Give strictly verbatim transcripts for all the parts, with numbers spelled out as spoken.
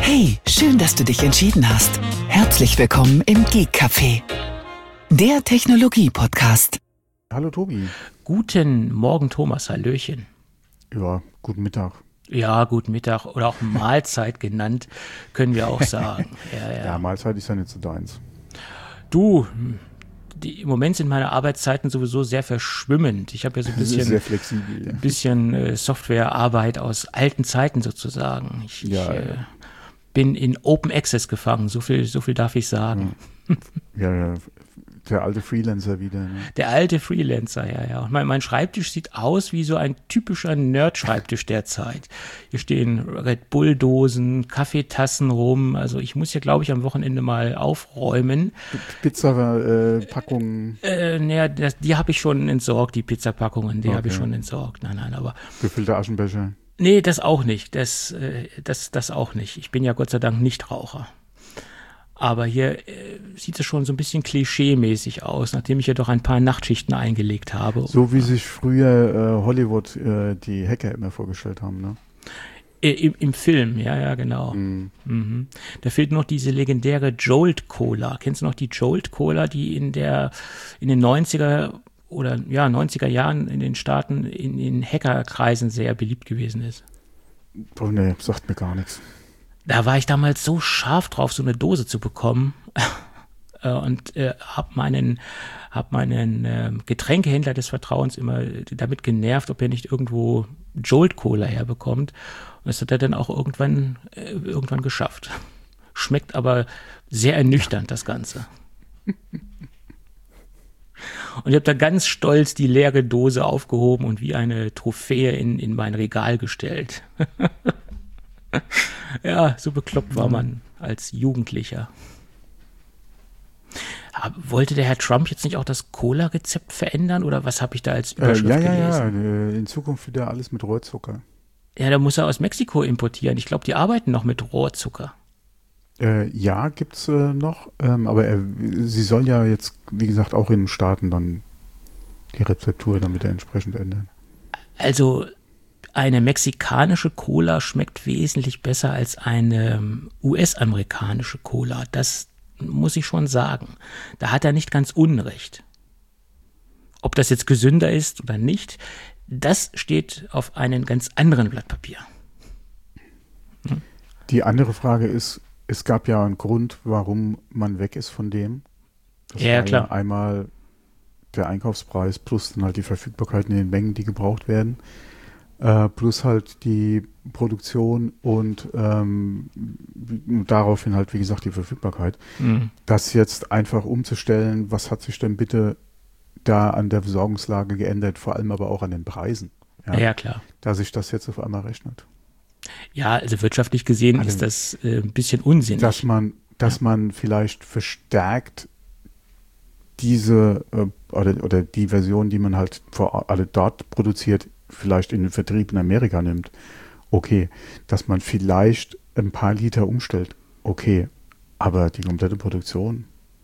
Hey, schön, dass du dich entschieden hast. Herzlich willkommen im Geek Café, der Technologie-Podcast. Hallo Tobi. Guten Morgen Thomas, hallöchen. Ja, guten Mittag. Ja, guten Mittag oder auch Mahlzeit genannt, können wir auch sagen. Ja, ja. Ja, Mahlzeit ist ja nicht so deins. Du, die, im Moment sind meine Arbeitszeiten sowieso sehr verschwimmend. Ich habe ja so ein bisschen, sehr flexibel, ja. ein bisschen äh, Softwarearbeit aus alten Zeiten sozusagen. Ich, Ja, ich äh, ja. bin in Open Access gefangen, so viel, so viel darf ich sagen. Ja, ja, der alte Freelancer wieder. Ne? Der alte Freelancer, ja, ja. Und mein, mein Schreibtisch sieht aus wie so ein typischer Nerd-Schreibtisch der Zeit. Hier stehen Red Bull-Dosen, Kaffeetassen rum. Also ich muss hier, glaube ich, am Wochenende mal aufräumen. Pizza-Packungen. Äh, naja, das, die habe ich schon entsorgt, die Pizzapackungen, die Okay. habe ich schon entsorgt. Nein, nein, aber... Gefüllte Aschenbecher. Nee, das auch nicht. Das, äh, das, das auch nicht. Ich bin ja Gott sei Dank Nichtraucher. Aber hier äh, sieht es schon so ein bisschen klischee-mäßig aus, nachdem ich ja doch ein paar Nachtschichten eingelegt habe. So wie sich früher äh, Hollywood äh, die Hacker immer vorgestellt haben, ne? Äh, im, Im Film, ja, ja, genau. Mhm. Mhm. Da fehlt noch diese legendäre Jolt Cola. Kennst du noch die Jolt Cola, die in der in den neunziger oder ja neunziger Jahren in den Staaten in den Hackerkreisen sehr beliebt gewesen ist? Oh ne, sagt mir gar nichts. Da war ich damals so scharf drauf, so eine Dose zu bekommen und äh, habe meinen, hab meinen äh, Getränkehändler des Vertrauens immer damit genervt, ob er nicht irgendwo Jolt Cola herbekommt. Und das hat er dann auch irgendwann, äh, irgendwann geschafft. Schmeckt aber sehr ernüchternd, das Ganze. Und ich habe da ganz stolz die leere Dose aufgehoben und wie eine Trophäe in, in mein Regal gestellt. Ja, so bekloppt war man als Jugendlicher. Aber wollte der Herr Trump jetzt nicht auch das Cola-Rezept verändern oder was habe ich da als Äh, Überschrift ja, ja, gelesen? ja. In Zukunft wieder alles mit Rohrzucker. Ja, da muss er aus Mexiko importieren. Ich glaube, die arbeiten noch mit Rohrzucker. Äh, ja, gibt's äh, noch. Ähm, aber er, sie soll ja jetzt, wie gesagt, auch in den Staaten dann die Rezeptur dann wieder entsprechend ändern. Also eine mexikanische Cola schmeckt wesentlich besser als eine U S-amerikanische Cola. Das muss ich schon sagen. Da hat er nicht ganz Unrecht. Ob das jetzt gesünder ist oder nicht, das steht auf einem ganz anderen Blatt Papier. Hm? Die andere Frage ist, es gab ja einen Grund, warum man weg ist von dem. Das Ja, war klar. Ja einmal der Einkaufspreis plus dann halt die Verfügbarkeit in den Mengen, die gebraucht werden. Äh, plus halt die Produktion und ähm, daraufhin halt, wie gesagt, die Verfügbarkeit. Mhm. Das jetzt einfach umzustellen, was hat sich denn bitte da an der Versorgungslage geändert, vor allem aber auch an den Preisen. Ja, ja klar. Da sich das jetzt auf einmal rechnet. Ja, also wirtschaftlich gesehen Also, ist das äh, ein bisschen unsinnig. Dass man, dass ja. man vielleicht verstärkt diese äh, oder, oder die Version, die man halt vor alle dort produziert, vielleicht in den Vertrieb in Amerika nimmt, okay. Dass man vielleicht ein paar Liter umstellt, okay. Aber die komplette Produktion,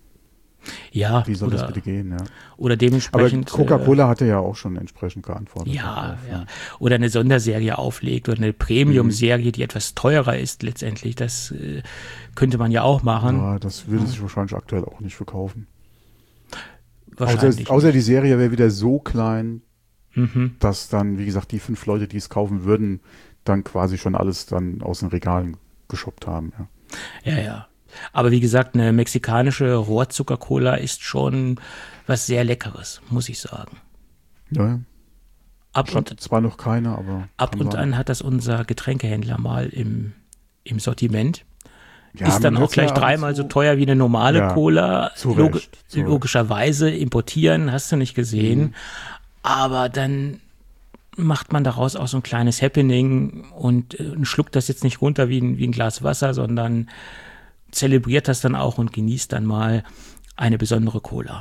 ja, wie soll oder, das bitte gehen? Ja. Oder dementsprechend. Aber Coca-Cola äh, hatte ja auch schon entsprechend geantwortet. Ja, darauf, ja. ja. Oder eine Sonderserie auflegt oder eine Premium-Serie, die etwas teurer ist letztendlich. Das äh, könnte man ja auch machen. Ja, das würde ja. sich wahrscheinlich aktuell auch nicht verkaufen. Wahrscheinlich außer, außer die Serie wäre wieder so klein, mhm. dass dann, wie gesagt, die fünf Leute, die es kaufen würden, dann quasi schon alles dann aus den Regalen geshoppt haben. Ja, ja. ja. Aber wie gesagt, eine mexikanische Rohrzucker-Cola ist schon was sehr Leckeres, muss ich sagen. Ja, ab ich hatte zwar noch keine, aber ab und an hat das unser Getränkehändler mal im, im Sortiment. Ja, ist dann auch gleich ja dreimal so teuer wie eine normale ja, Cola. Log- Recht, logischerweise importieren, hast du nicht gesehen. Mhm. Aber dann macht man daraus auch so ein kleines Happening und äh, schluckt das jetzt nicht runter wie ein, wie ein Glas Wasser, sondern zelebriert das dann auch und genießt dann mal eine besondere Cola.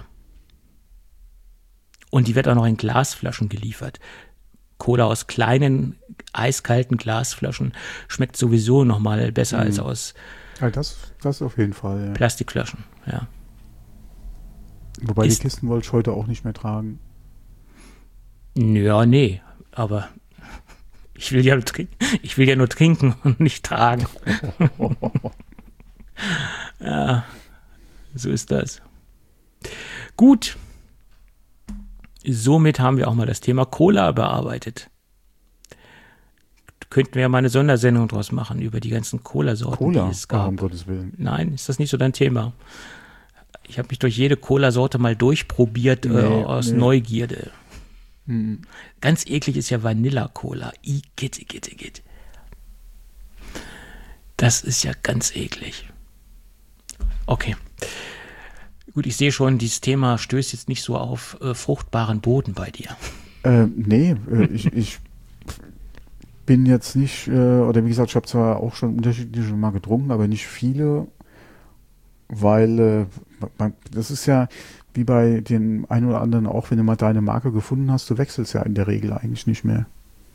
Und die wird auch noch in Glasflaschen geliefert. Cola aus kleinen, eiskalten Glasflaschen schmeckt sowieso noch mal besser mhm. als aus ja, das, das auf jeden Fall. Ja. Plastikflaschen, ja. Wobei Ist, die Kisten wollte ich heute auch nicht mehr tragen. Ja, nee, aber Ich will ja nur trinken, ich will ja nur trinken und nicht tragen. Ja, so ist das. Gut. Somit haben wir auch mal das Thema Cola bearbeitet. Könnten wir ja mal eine Sondersendung draus machen über die ganzen Cola-Sorten, Cola, die es gab. um Gottes Willen. Nein, ist das nicht so dein Thema? Ich habe mich durch jede Cola-Sorte mal durchprobiert, nee, äh, aus nee. Neugierde. Hm. Ganz eklig ist ja Vanilla-Cola. I, gitte, gitte, gitte. Das ist ja ganz eklig. Okay. Gut, ich sehe schon, dieses Thema stößt jetzt nicht so auf äh, fruchtbaren Boden bei dir. Äh, nee, äh, ich, ich bin jetzt nicht, äh, oder wie gesagt, ich habe zwar auch schon unterschiedliche mal getrunken, aber nicht viele, weil äh, man, das ist ja wie bei den einen oder anderen auch, wenn du mal deine Marke gefunden hast, du wechselst ja in der Regel eigentlich nicht mehr.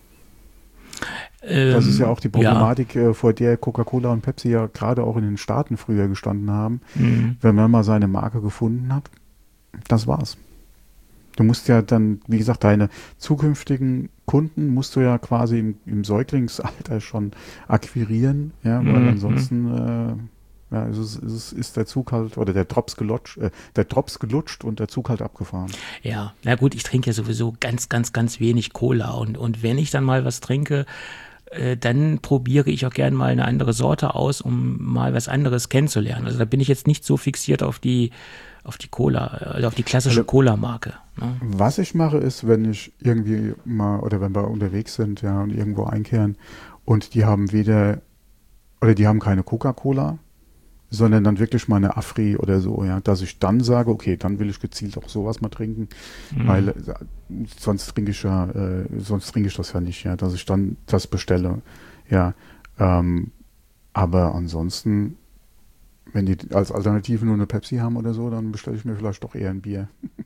Ähm, das ist ja auch die Problematik, ja. äh, vor der Coca-Cola und Pepsi ja gerade auch in den Staaten früher gestanden haben. Mhm. Wenn man mal seine Marke gefunden hat, das war's. Du musst ja dann, wie gesagt, deine zukünftigen Kunden musst du ja quasi im, im Säuglingsalter schon akquirieren, ja, weil mhm. ansonsten äh, ja, ist, es, ist, ist der Zug halt, oder der Drops gelutscht, äh, der Drops gelutscht und der Zug halt abgefahren. Ja, na gut, ich trinke ja sowieso ganz, ganz, ganz wenig Cola und, und wenn ich dann mal was trinke, äh, dann probiere ich auch gerne mal eine andere Sorte aus, um mal was anderes kennenzulernen. Also da bin ich jetzt nicht so fixiert auf die auf die Cola, also auf die klassische also, Cola-Marke. Ne? Was ich mache ist, wenn ich irgendwie mal, oder wenn wir unterwegs sind, ja, und irgendwo einkehren und die haben weder, oder die haben keine Coca-Cola, sondern dann wirklich mal eine Afri oder so, ja, dass ich dann sage, okay, dann will ich gezielt auch sowas mal trinken, mhm. weil äh, sonst trinke ich ja, äh, sonst trinke ich das ja nicht, ja, dass ich dann das bestelle, ja, ähm, aber ansonsten, wenn die als Alternative nur eine Pepsi haben oder so, dann bestelle ich mir vielleicht doch eher ein Bier.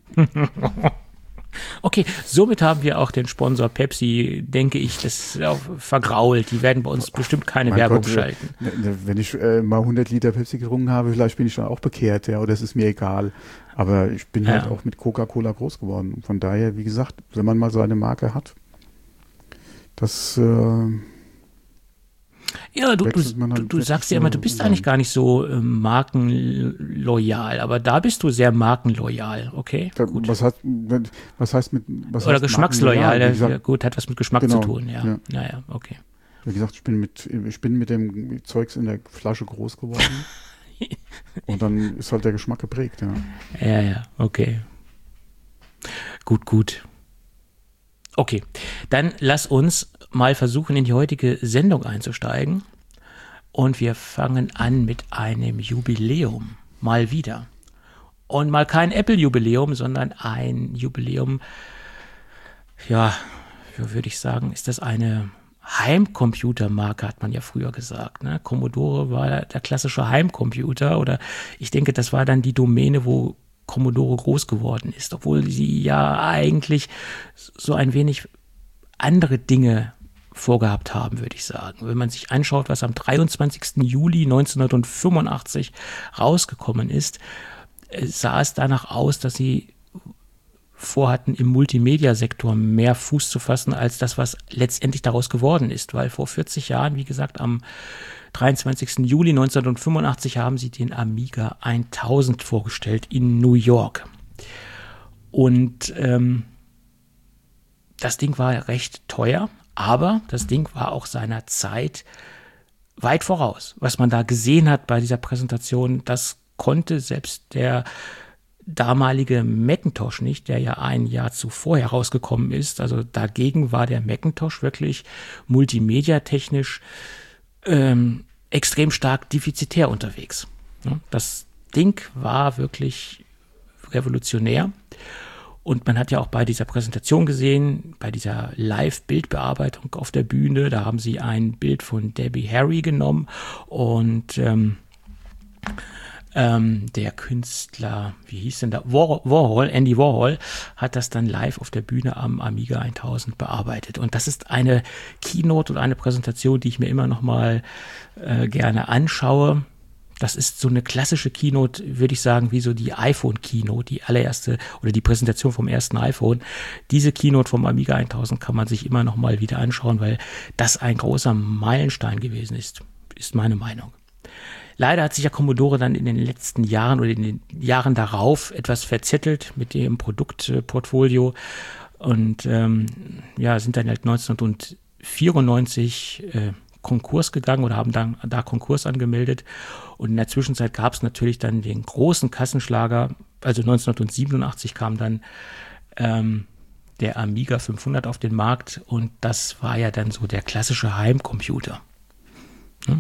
Okay, somit haben wir auch den Sponsor Pepsi, denke ich, das ist auch vergrault. Die werden bei uns bestimmt keine mein Werbung Gott, schalten. Wenn ich äh, mal hundert Liter Pepsi getrunken habe, vielleicht bin ich dann auch bekehrt, ja, oder es ist mir egal. Aber ich bin ja. halt auch mit Coca-Cola groß geworden. Von daher, wie gesagt, wenn man mal seine Marke hat, das äh, Ja, du, du, halt du sagst ja immer, du bist eigentlich gar nicht so äh, markenloyal, aber da bist du sehr markenloyal, okay? Da, gut. Was, hat, was heißt mit was Oder heißt geschmacksloyal, der, gesagt, gut, hat was mit Geschmack genau, zu tun, ja. ja. Naja, okay. Wie gesagt, ich bin mit, ich bin mit dem Zeugs in der Flasche groß geworden. Und dann ist halt der Geschmack geprägt, ja. Ja, ja, okay. Gut, gut. Okay, dann lass uns mal versuchen, in die heutige Sendung einzusteigen. Und wir fangen an mit einem Jubiläum. Mal wieder. Und mal kein Apple-Jubiläum, sondern ein Jubiläum, ja, wie würde ich sagen, ist das eine Heimcomputermarke, hat man ja früher gesagt. Ne? Commodore war der klassische Heimcomputer, oder ich denke, das war dann die Domäne, wo Commodore groß geworden ist, obwohl sie ja eigentlich so ein wenig andere Dinge vorgehabt haben, würde ich sagen. Wenn man sich anschaut, was am dreiundzwanzigsten Juli neunzehnhundertfünfundachtzig rausgekommen ist, sah es danach aus, dass sie vorhatten, im Multimedia-Sektor mehr Fuß zu fassen, als das, was letztendlich daraus geworden ist. Weil vor vierzig Jahren, wie gesagt, am dreiundzwanzigsten Juli neunzehnhundertfünfundachtzig haben sie den Amiga tausend vorgestellt in New York. Und ähm, das Ding war recht teuer, aber das Ding war auch seiner Zeit weit voraus. Was man da gesehen hat bei dieser Präsentation, das konnte selbst der damalige Macintosh nicht, der ja ein Jahr zuvor herausgekommen ist. Also dagegen war der Macintosh wirklich multimediatechnisch ähm, extrem stark defizitär unterwegs. Das Ding war wirklich revolutionär. Und man hat ja auch bei dieser Präsentation gesehen, bei dieser Live-Bildbearbeitung auf der Bühne, da haben sie ein Bild von Debbie Harry genommen und ähm, ähm, der Künstler, wie hieß denn da, War- Warhol, Andy Warhol, hat das dann live auf der Bühne am Amiga tausend bearbeitet. Und das ist eine Keynote und eine Präsentation, die ich mir immer noch mal äh, gerne anschaue. das ist so eine klassische Keynote, würde ich sagen, wie so die iPhone-Keynote, die allererste oder die Präsentation vom ersten iPhone. Diese Keynote vom Amiga tausend kann man sich immer noch mal wieder anschauen, weil das ein großer Meilenstein gewesen ist, ist meine Meinung. Leider hat sich ja Commodore dann in den letzten Jahren oder in den Jahren darauf etwas verzettelt mit dem Produktportfolio und ähm, ja, sind dann halt neunzehnhundertvierundneunzig äh, Konkurs gegangen oder haben dann da Konkurs angemeldet. Und in der Zwischenzeit gab es natürlich dann den großen Kassenschlager. Also neunzehnhundertsiebenundachtzig kam dann ähm, der Amiga fünfhundert auf den Markt und das war ja dann so der klassische Heimcomputer. Hm?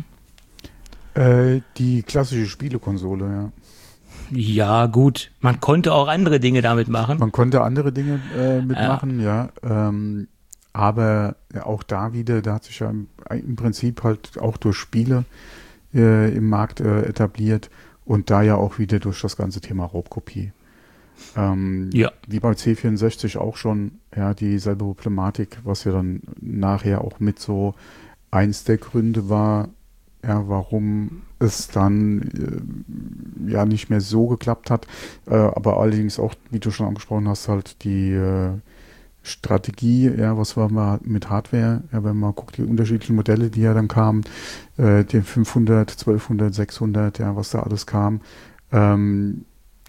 Äh, die klassische Spielekonsole, ja. Ja, gut. Man konnte auch andere Dinge damit machen. Man konnte andere Dinge äh, mitmachen, ja. ja ähm, aber ja, auch da wieder, da hat sich ja im, im Prinzip halt auch durch Spiele äh, im Markt äh, etabliert und da ja auch wieder durch das ganze Thema Raubkopie. Ähm, ja. Wie bei C vierundsechzig auch schon, ja, dieselbe Problematik, was ja dann nachher auch mit so eins der Gründe war, ja, warum es dann äh, ja nicht mehr so geklappt hat, äh, aber allerdings auch, wie du schon angesprochen hast, halt die äh, Strategie, ja, was war mal mit Hardware, ja, wenn man guckt, die unterschiedlichen Modelle, die ja dann kamen, äh, den fünfhundert, zwölfhundert, sechshundert, ja, was da alles kam, ähm,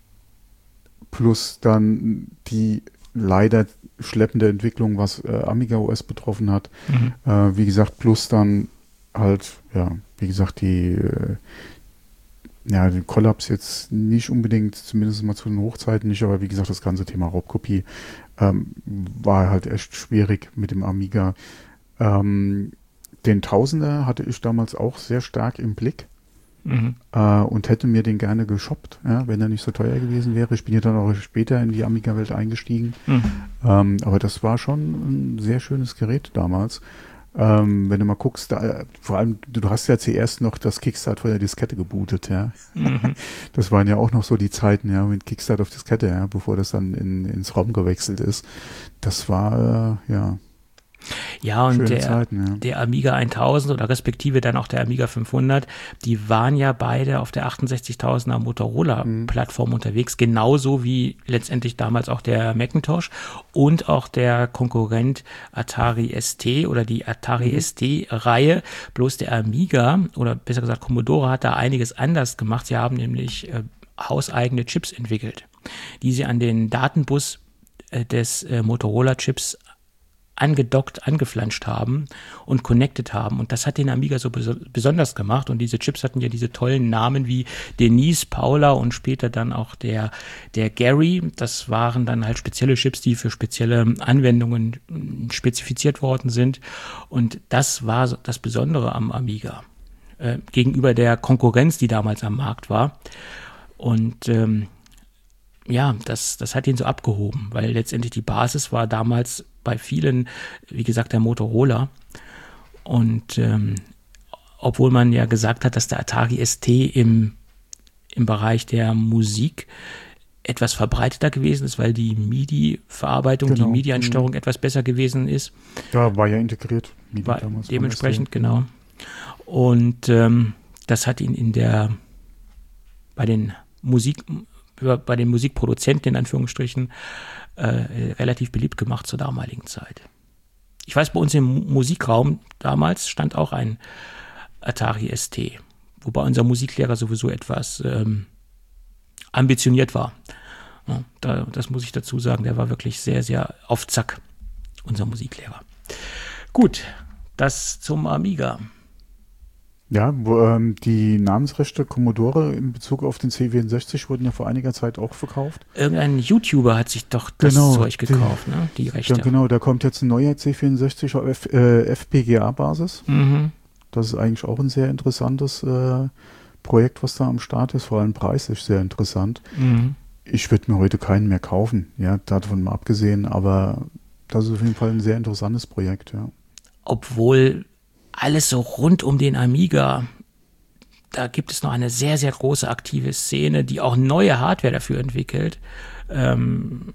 plus dann die leider schleppende Entwicklung, was äh, Amiga O S betroffen hat, mhm. äh, wie gesagt, plus dann halt, ja, wie gesagt, die äh, ja, den Kollaps jetzt nicht unbedingt, zumindest mal zu den Hochzeiten nicht, aber wie gesagt, das ganze Thema Raubkopie ähm, war halt echt schwierig mit dem Amiga. Ähm, den Tausender hatte ich damals auch sehr stark im Blick mhm. äh, und hätte mir den gerne geshoppt, ja, wenn er nicht so teuer gewesen wäre. Ich bin ja dann auch später in die Amiga-Welt eingestiegen. Mhm. Ähm, aber das war schon ein sehr schönes Gerät damals. Ähm, wenn du mal guckst, da, vor allem, du, du hast ja zuerst noch das Kickstart von der Diskette gebootet, ja. Mhm. Das waren ja auch noch so die Zeiten, ja, mit Kickstart auf Diskette, ja, bevor das dann in, ins ROM gewechselt ist. Das war, äh, ja. Ja, und der, Zeiten, ja. der Amiga tausend oder respektive dann auch der Amiga fünfhundert, die waren ja beide auf der achtundsechzigtausender Motorola-Plattform mhm. unterwegs, genauso wie letztendlich damals auch der Macintosh und auch der Konkurrent Atari S T oder die Atari mhm. S T-Reihe. Bloß der Amiga, oder besser gesagt Commodore, hat da einiges anders gemacht. Sie haben nämlich äh, hauseigene Chips entwickelt, die sie an den Datenbus äh, des äh, Motorola-Chips angedockt, angeflanscht haben und connected haben. Und das hat den Amiga so bes- besonders gemacht. Und diese Chips hatten ja diese tollen Namen wie Denise, Paula und später dann auch der, der Gary. Das waren dann halt spezielle Chips, die für spezielle Anwendungen spezifiziert worden sind. Und das war das Besondere am Amiga äh, gegenüber der Konkurrenz, die damals am Markt war. Und ähm, ja, das, das hat ihn so abgehoben, weil letztendlich die Basis war damals bei vielen, wie gesagt, der Motorola. Und ähm, obwohl man ja gesagt hat, dass der Atari S T im, im Bereich der Musik etwas verbreiteter gewesen ist, weil die MIDI-Verarbeitung, genau. die MIDI-Ansteuerung mhm. etwas besser gewesen ist. Ja, war ja integriert. MIDI war damals dementsprechend, genau. Und ähm, das hat ihn in der, bei den Musik, bei den Musikproduzenten in Anführungsstrichen äh, relativ beliebt gemacht zur damaligen Zeit. Ich weiß, bei uns im Musikraum damals stand auch ein Atari S T, wobei unser Musiklehrer sowieso etwas ähm, ambitioniert war. Ja, da, das muss ich dazu sagen, der war wirklich sehr, sehr auf Zack, unser Musiklehrer. Gut, das zum Amiga. Ja, wo, ähm, die Namensrechte Commodore in Bezug auf den C vierundsechzig wurden ja vor einiger Zeit auch verkauft. Irgendein YouTuber hat sich doch das genau, Zeug gekauft, die, ne? Die Rechte. Ja, genau, da kommt jetzt ein neuer C vierundsechzig auf F, äh, F P G A-Basis. Mhm. Das ist eigentlich auch ein sehr interessantes äh, Projekt, was da am Start ist, vor allem preislich sehr interessant. Mhm. Ich würde mir heute keinen mehr kaufen, ja, davon mal abgesehen, aber das ist auf jeden Fall ein sehr interessantes Projekt, ja. Obwohl alles so rund um den Amiga, da gibt es noch eine sehr, sehr große aktive Szene, die auch neue Hardware dafür entwickelt. Ähm,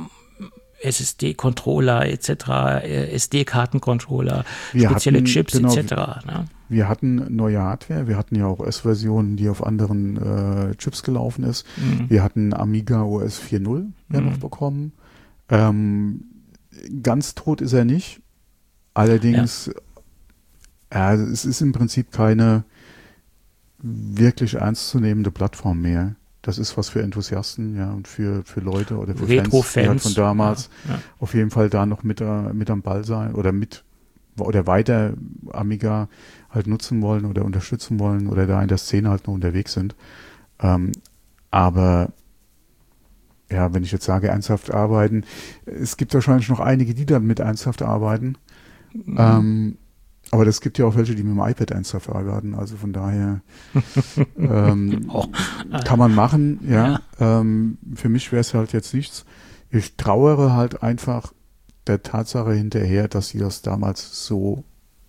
S S D-Controller et cetera, S D-Karten-Controller, spezielle hatten, Chips genau, et cetera. Ne? wir hatten neue Hardware, wir hatten ja auch O S-Versionen, die auf anderen äh, Chips gelaufen ist. Mhm. Wir hatten Amiga O S vier Punkt null ja mhm. noch bekommen. Ähm, ganz tot ist er nicht. Allerdings, ja. Ja, es ist im Prinzip keine wirklich ernstzunehmende Plattform mehr. Das ist was für Enthusiasten, ja, und für, für Leute oder für Fans, Fans halt von damals ja, ja. auf jeden Fall da noch mit, mit am Ball sein oder mit oder weiter Amiga halt nutzen wollen oder unterstützen wollen oder da in der Szene halt noch unterwegs sind. Ähm, aber ja, wenn ich jetzt sage, ernsthaft arbeiten, es gibt wahrscheinlich noch einige, die damit ernsthaft arbeiten. Mhm. Ähm, aber es gibt ja auch welche, die mit dem iPad ernsthaft arbeiten. Also von daher ähm, oh. kann man machen. Ja, ja. Ähm, für mich wäre es halt jetzt nichts. Ich trauere halt einfach der Tatsache hinterher, dass sie das damals so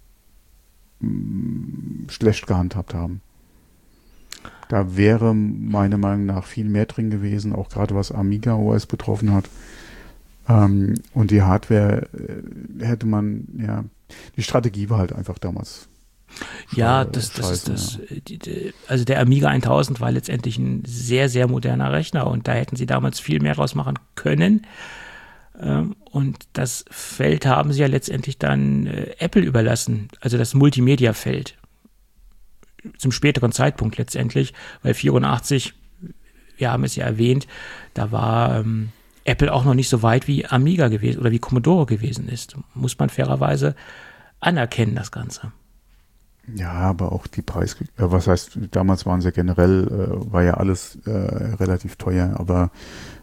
mh, schlecht gehandhabt haben. Da wäre meiner Meinung nach viel mehr drin gewesen, auch gerade was Amiga O S betroffen hat. Ähm, und die Hardware äh, hätte man, ja, die Strategie war halt einfach damals. Ja, das, das ist das. Ja. Die, die, also der Amiga tausend war letztendlich ein sehr, sehr moderner Rechner und da hätten sie damals viel mehr rausmachen können. Ähm, und das Feld haben sie ja letztendlich dann äh, Apple überlassen, also das Multimedia-Feld. Zum späteren Zeitpunkt letztendlich, weil vierundachtzig, wir haben es ja erwähnt, da war ähm, Apple auch noch nicht so weit wie Amiga gewesen oder wie Commodore gewesen ist. Muss man fairerweise anerkennen, das Ganze. Ja, aber auch die Preis, was heißt, damals waren sie generell, äh, war ja alles äh, relativ teuer, aber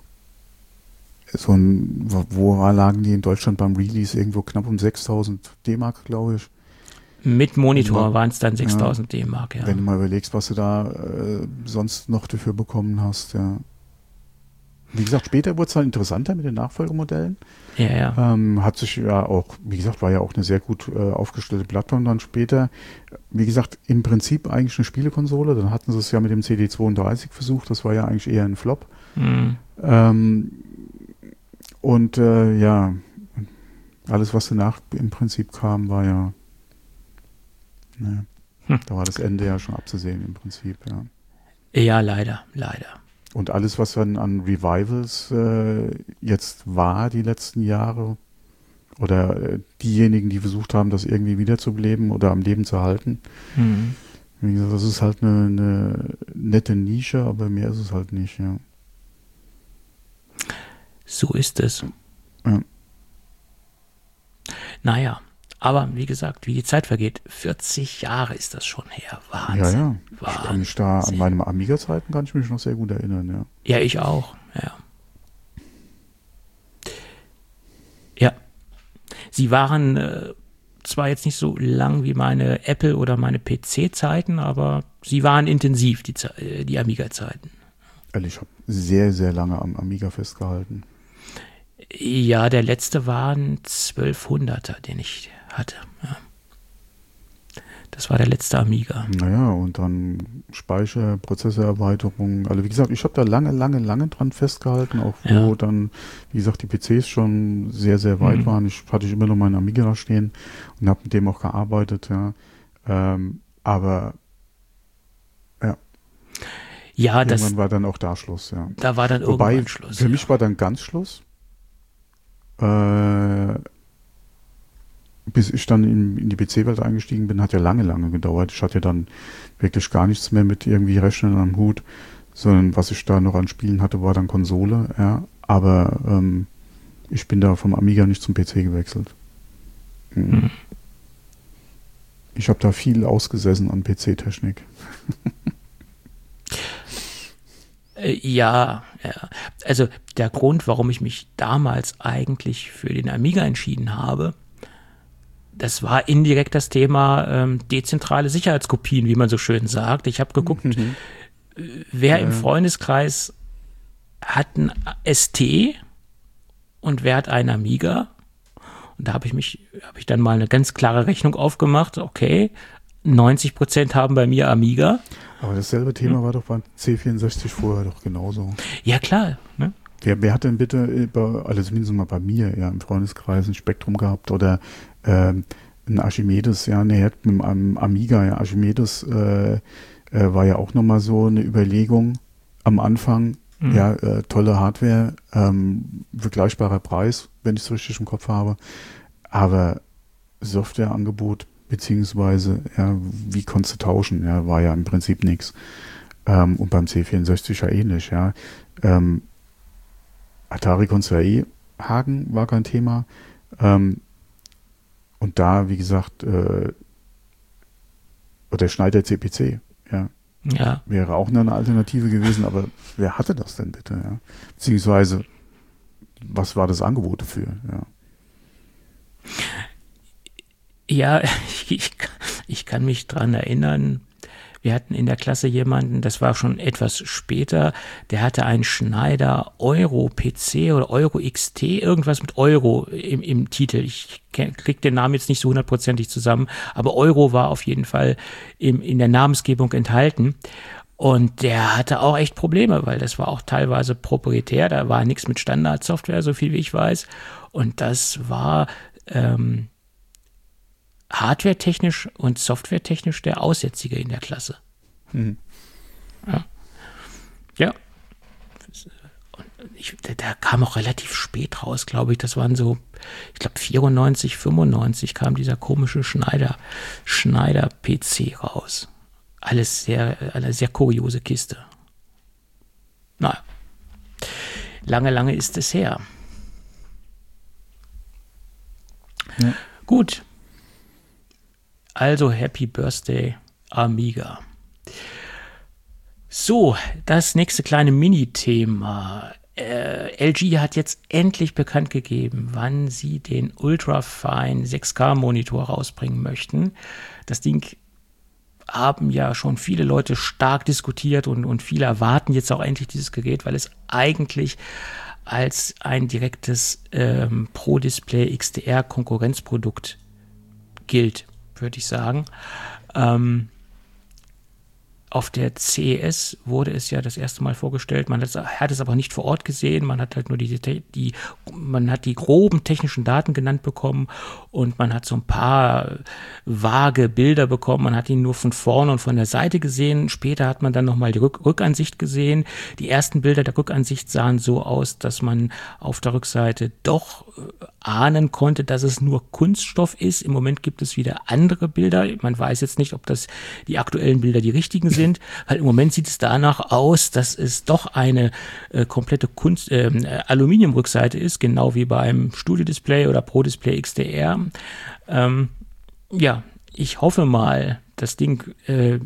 so ein, wo lagen die in Deutschland beim Release? Irgendwo knapp um sechstausend D-Mark, glaube ich. Mit Monitor waren es dann sechstausend ja, D-Mark, ja. Wenn du mal überlegst, was du da äh, sonst noch dafür bekommen hast, ja. Wie gesagt, später wurde es dann interessanter mit den Nachfolgemodellen. Ja, ja. Ähm, hat sich ja auch, wie gesagt, war ja auch eine sehr gut äh, aufgestellte Plattform dann später. Wie gesagt, im Prinzip eigentlich eine Spielekonsole. Dann hatten sie es ja mit dem C D zweiunddreißig versucht. Das war ja eigentlich eher ein Flop. Mhm. Ähm, und äh, ja, alles, was danach im Prinzip kam, war ja, ne, hm. da war das Ende ja schon abzusehen im Prinzip, ja. Ja, leider, leider. Und alles, was dann an Revivals äh, jetzt war die letzten Jahre oder äh, diejenigen, die versucht haben, das irgendwie wiederzubeleben oder am Leben zu halten, mhm. wie gesagt, das ist halt eine, eine nette Nische, aber mehr ist es halt nicht, ja. So ist es. Ja. Naja, aber wie gesagt, wie die Zeit vergeht, vierzig Jahre ist das schon her. Wahnsinn. Ja, ja. Wahnsinn. Ich kann mich da an meine Amiga-Zeiten kann ich mich noch sehr gut erinnern, ja. Ja, ich auch, ja. Ja. Sie waren äh, zwar jetzt nicht so lang wie meine Apple- oder meine P C-Zeiten, aber sie waren intensiv, die, Ze- die Amiga-Zeiten. Ich habe sehr, sehr lange am Amiga festgehalten. Ja, der letzte war ein zwölfhunderter, den ich hatte. Ja. Das war der letzte Amiga. Naja, und dann Speicher, Prozessorerweiterung. Also wie gesagt, ich habe da lange, lange, lange dran festgehalten, auch wo ja. dann, wie gesagt, die P Cs schon sehr, sehr weit mhm. waren. Ich hatte ich immer noch meinen Amiga da stehen und habe mit dem auch gearbeitet, ja. Ähm, aber ja. Ja, irgendwann das war dann auch da Schluss, ja. Da war dann Wobei, irgendwann Schluss. Für ja. mich war dann ganz Schluss. Äh, bis ich dann in, in die P C-Welt eingestiegen bin, hat ja lange, lange gedauert. Ich hatte ja dann wirklich gar nichts mehr mit irgendwie Rechnern am Hut, sondern was ich da noch an Spielen hatte, war dann Konsole, ja. Aber ähm, ich bin da vom Amiga nicht zum P C gewechselt. Mhm. Mhm. Ich habe da viel ausgesessen an P C-Technik. Ja, ja, also der Grund, warum ich mich damals eigentlich für den Amiga entschieden habe, das war indirekt das Thema ähm, dezentrale Sicherheitskopien, wie man so schön sagt. Ich habe geguckt, mhm. wer ja. im Freundeskreis hat ein S T und wer hat einen Amiga. Und da habe ich mich, habe ich dann mal eine ganz klare Rechnung aufgemacht. Okay, neunzig Prozent haben bei mir Amiga. Aber dasselbe Thema hm. war doch beim C vierundsechzig vorher doch genauso. Ja, klar. Ne? Wer, wer hat denn bitte, bei, also zumindest mal bei mir, ja, im Freundeskreis ein Spektrum gehabt oder ähm, ein Archimedes, ja, ne, mit dem Amiga, ja, Archimedes äh, äh, war ja auch nochmal so eine Überlegung am Anfang. Mhm. Ja, äh, tolle Hardware, ähm, vergleichbarer Preis, wenn ich es richtig im Kopf habe. Aber Softwareangebot, beziehungsweise, ja, wie konntest du tauschen, ja, war ja im Prinzip nichts. Ähm, und beim C vierundsechzig ja ähnlich, ja. Ähm, Atari konntest du ja eh haken, war kein Thema. Ähm, und da, wie gesagt, äh, oder Schneider C P C, ja. Ja. Wäre auch eine Alternative gewesen, aber wer hatte das denn bitte, ja? Beziehungsweise, was war das Angebot dafür, ja? Ja, ich, ich kann mich dran erinnern, wir hatten in der Klasse jemanden, das war schon etwas später, der hatte einen Schneider Euro P C oder Euro X T, irgendwas mit Euro im, im Titel. Ich kriege den Namen jetzt nicht so hundertprozentig zusammen, aber Euro war auf jeden Fall im, in der Namensgebung enthalten. Und der hatte auch echt Probleme, weil das war auch teilweise proprietär, da war nichts mit Standardsoftware, so viel wie ich weiß. Und das war ähm, hardwaretechnisch und softwaretechnisch der Aussätzige in der Klasse. Mhm. Ja. Ja. Und ich, da kam auch relativ spät raus, glaube ich. Das waren so, ich glaube vierundneunzig, fünfundneunzig kam dieser komische Schneider, Schneider P C raus. Alles sehr, eine sehr kuriose Kiste. Naja. Lange, lange ist es her. Ja. Gut. Also Happy Birthday, Amiga. So, das nächste kleine Mini-Thema. Äh, L G hat jetzt endlich bekannt gegeben, wann sie den Ultrafine sechs K Monitor rausbringen möchten. Das Ding haben ja schon viele Leute stark diskutiert und, und viele erwarten jetzt auch endlich dieses Gerät, weil es eigentlich als ein direktes ähm, Pro-Display X D R Konkurrenzprodukt gilt, würde ich sagen. Ähm, auf der C E S wurde es ja das erste Mal vorgestellt. Man hat, hat es aber nicht vor Ort gesehen. Man hat halt nur die, die, man hat die groben technischen Daten genannt bekommen und man hat so ein paar vage Bilder bekommen. Man hat ihn nur von vorne und von der Seite gesehen. Später hat man dann nochmal die Rück- Rückansicht gesehen. Die ersten Bilder der Rückansicht sahen so aus, dass man auf der Rückseite doch ahnen konnte, dass es nur Kunststoff ist. Im Moment gibt es wieder andere Bilder. Man weiß jetzt nicht, ob das die aktuellen Bilder die richtigen sind. Sind, weil im Moment sieht es danach aus, dass es doch eine äh, komplette Kunst, äh, Aluminiumrückseite ist, genau wie beim Studio Display oder Pro Display X D R. Ähm, ja, ich hoffe mal, das Ding äh,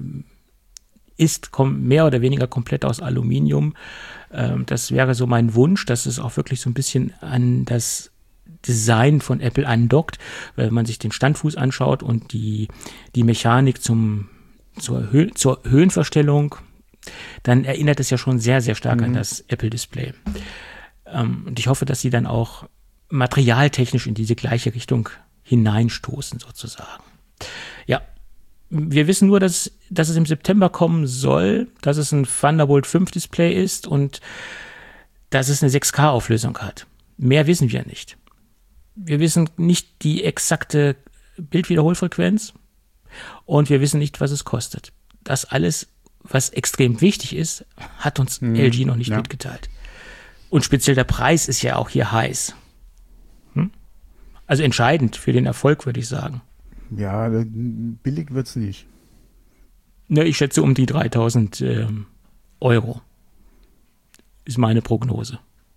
ist kom- mehr oder weniger komplett aus Aluminium. Ähm, das wäre so mein Wunsch, dass es auch wirklich so ein bisschen an das Design von Apple andockt, wenn man sich den Standfuß anschaut und die, die Mechanik zum Zur, Hö- zur Höhenverstellung, dann erinnert es ja schon sehr, sehr stark mhm. an das Apple-Display. Ähm, und ich hoffe, dass sie dann auch materialtechnisch in diese gleiche Richtung hineinstoßen, sozusagen. Ja, wir wissen nur, dass, dass es im September kommen soll, dass es ein Thunderbolt fünf Display ist und dass es eine sechs K Auflösung hat. Mehr wissen wir nicht. Wir wissen nicht die exakte Bildwiederholfrequenz. Und wir wissen nicht, was es kostet. Das alles, was extrem wichtig ist, hat uns hm, L G noch nicht ja. mitgeteilt. Und speziell der Preis ist ja auch hier heiß. Hm? Also entscheidend für den Erfolg, würde ich sagen. Ja, billig wird es nicht. Ne, ich schätze um die dreitausend ähm, Euro. Ist meine Prognose.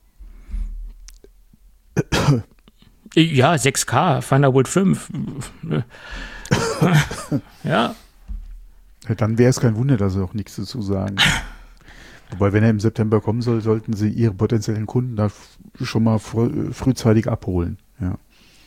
Ja, sechs K, Thunderbolt fünf. Ja. Ja. Dann wäre es kein Wunder, dass sie auch nichts dazu sagen. Wobei, wenn er im September kommen soll, sollten sie ihre potenziellen Kunden da schon mal fr- frühzeitig abholen. Ja.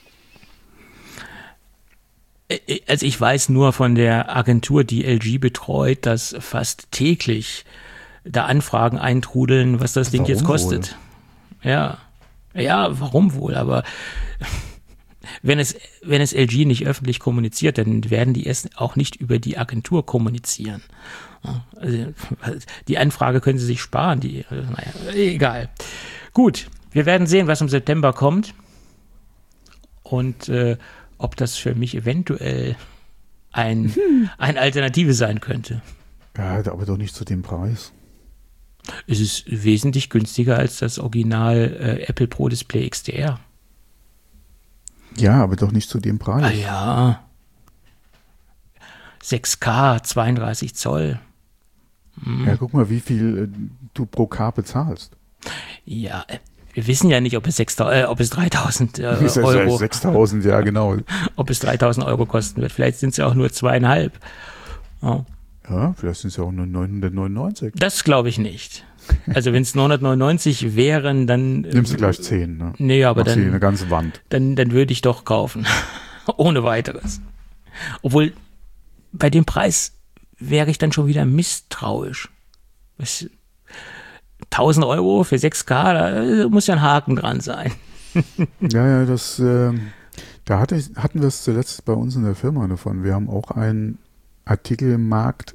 Also ich weiß nur von der Agentur, die L G betreut, dass fast täglich da Anfragen eintrudeln, was das Ding warum jetzt kostet. Wohl? Ja. Ja, warum wohl? Aber wenn es, wenn es L G nicht öffentlich kommuniziert, dann werden die es auch nicht über die Agentur kommunizieren. Also, die Anfrage können sie sich sparen, die, naja, egal. Gut, wir werden sehen, was im September kommt und äh, ob das für mich eventuell ein, hm. eine Alternative sein könnte. Ja, aber doch nicht zu dem Preis. Es ist wesentlich günstiger als das Original äh, Apple Pro Display X D R. Ja, aber doch nicht zu dem Preis. Ah ja. sechs K, zweiunddreißig Zoll. Hm. Ja, guck mal, wie viel äh, du pro K bezahlst. Ja, äh, wir wissen ja nicht, ob es, sechstausend, äh, ob es dreitausend äh, Euro... sechstausend, ja, genau. Ob es dreitausend Euro kosten wird. Vielleicht sind es ja auch nur zweieinhalb. Ja. Ja, vielleicht sind es ja auch nur neunhundertneunundneunzig. Das glaube ich nicht. Also wenn es neunhundertneunundneunzig wären, dann... Nimmst du gleich zehn, ne? Nee, aber Machst dann... eine ganze Wand. Dann, dann würde ich doch kaufen. Ohne weiteres. Obwohl, bei dem Preis wäre ich dann schon wieder misstrauisch. Was, tausend Euro für sechs K, da muss ja ein Haken dran sein. Ja, ja, das... Äh, da hatte ich, hatten wir es zuletzt bei uns in der Firma davon. Wir haben auch einen Artikel im Markt,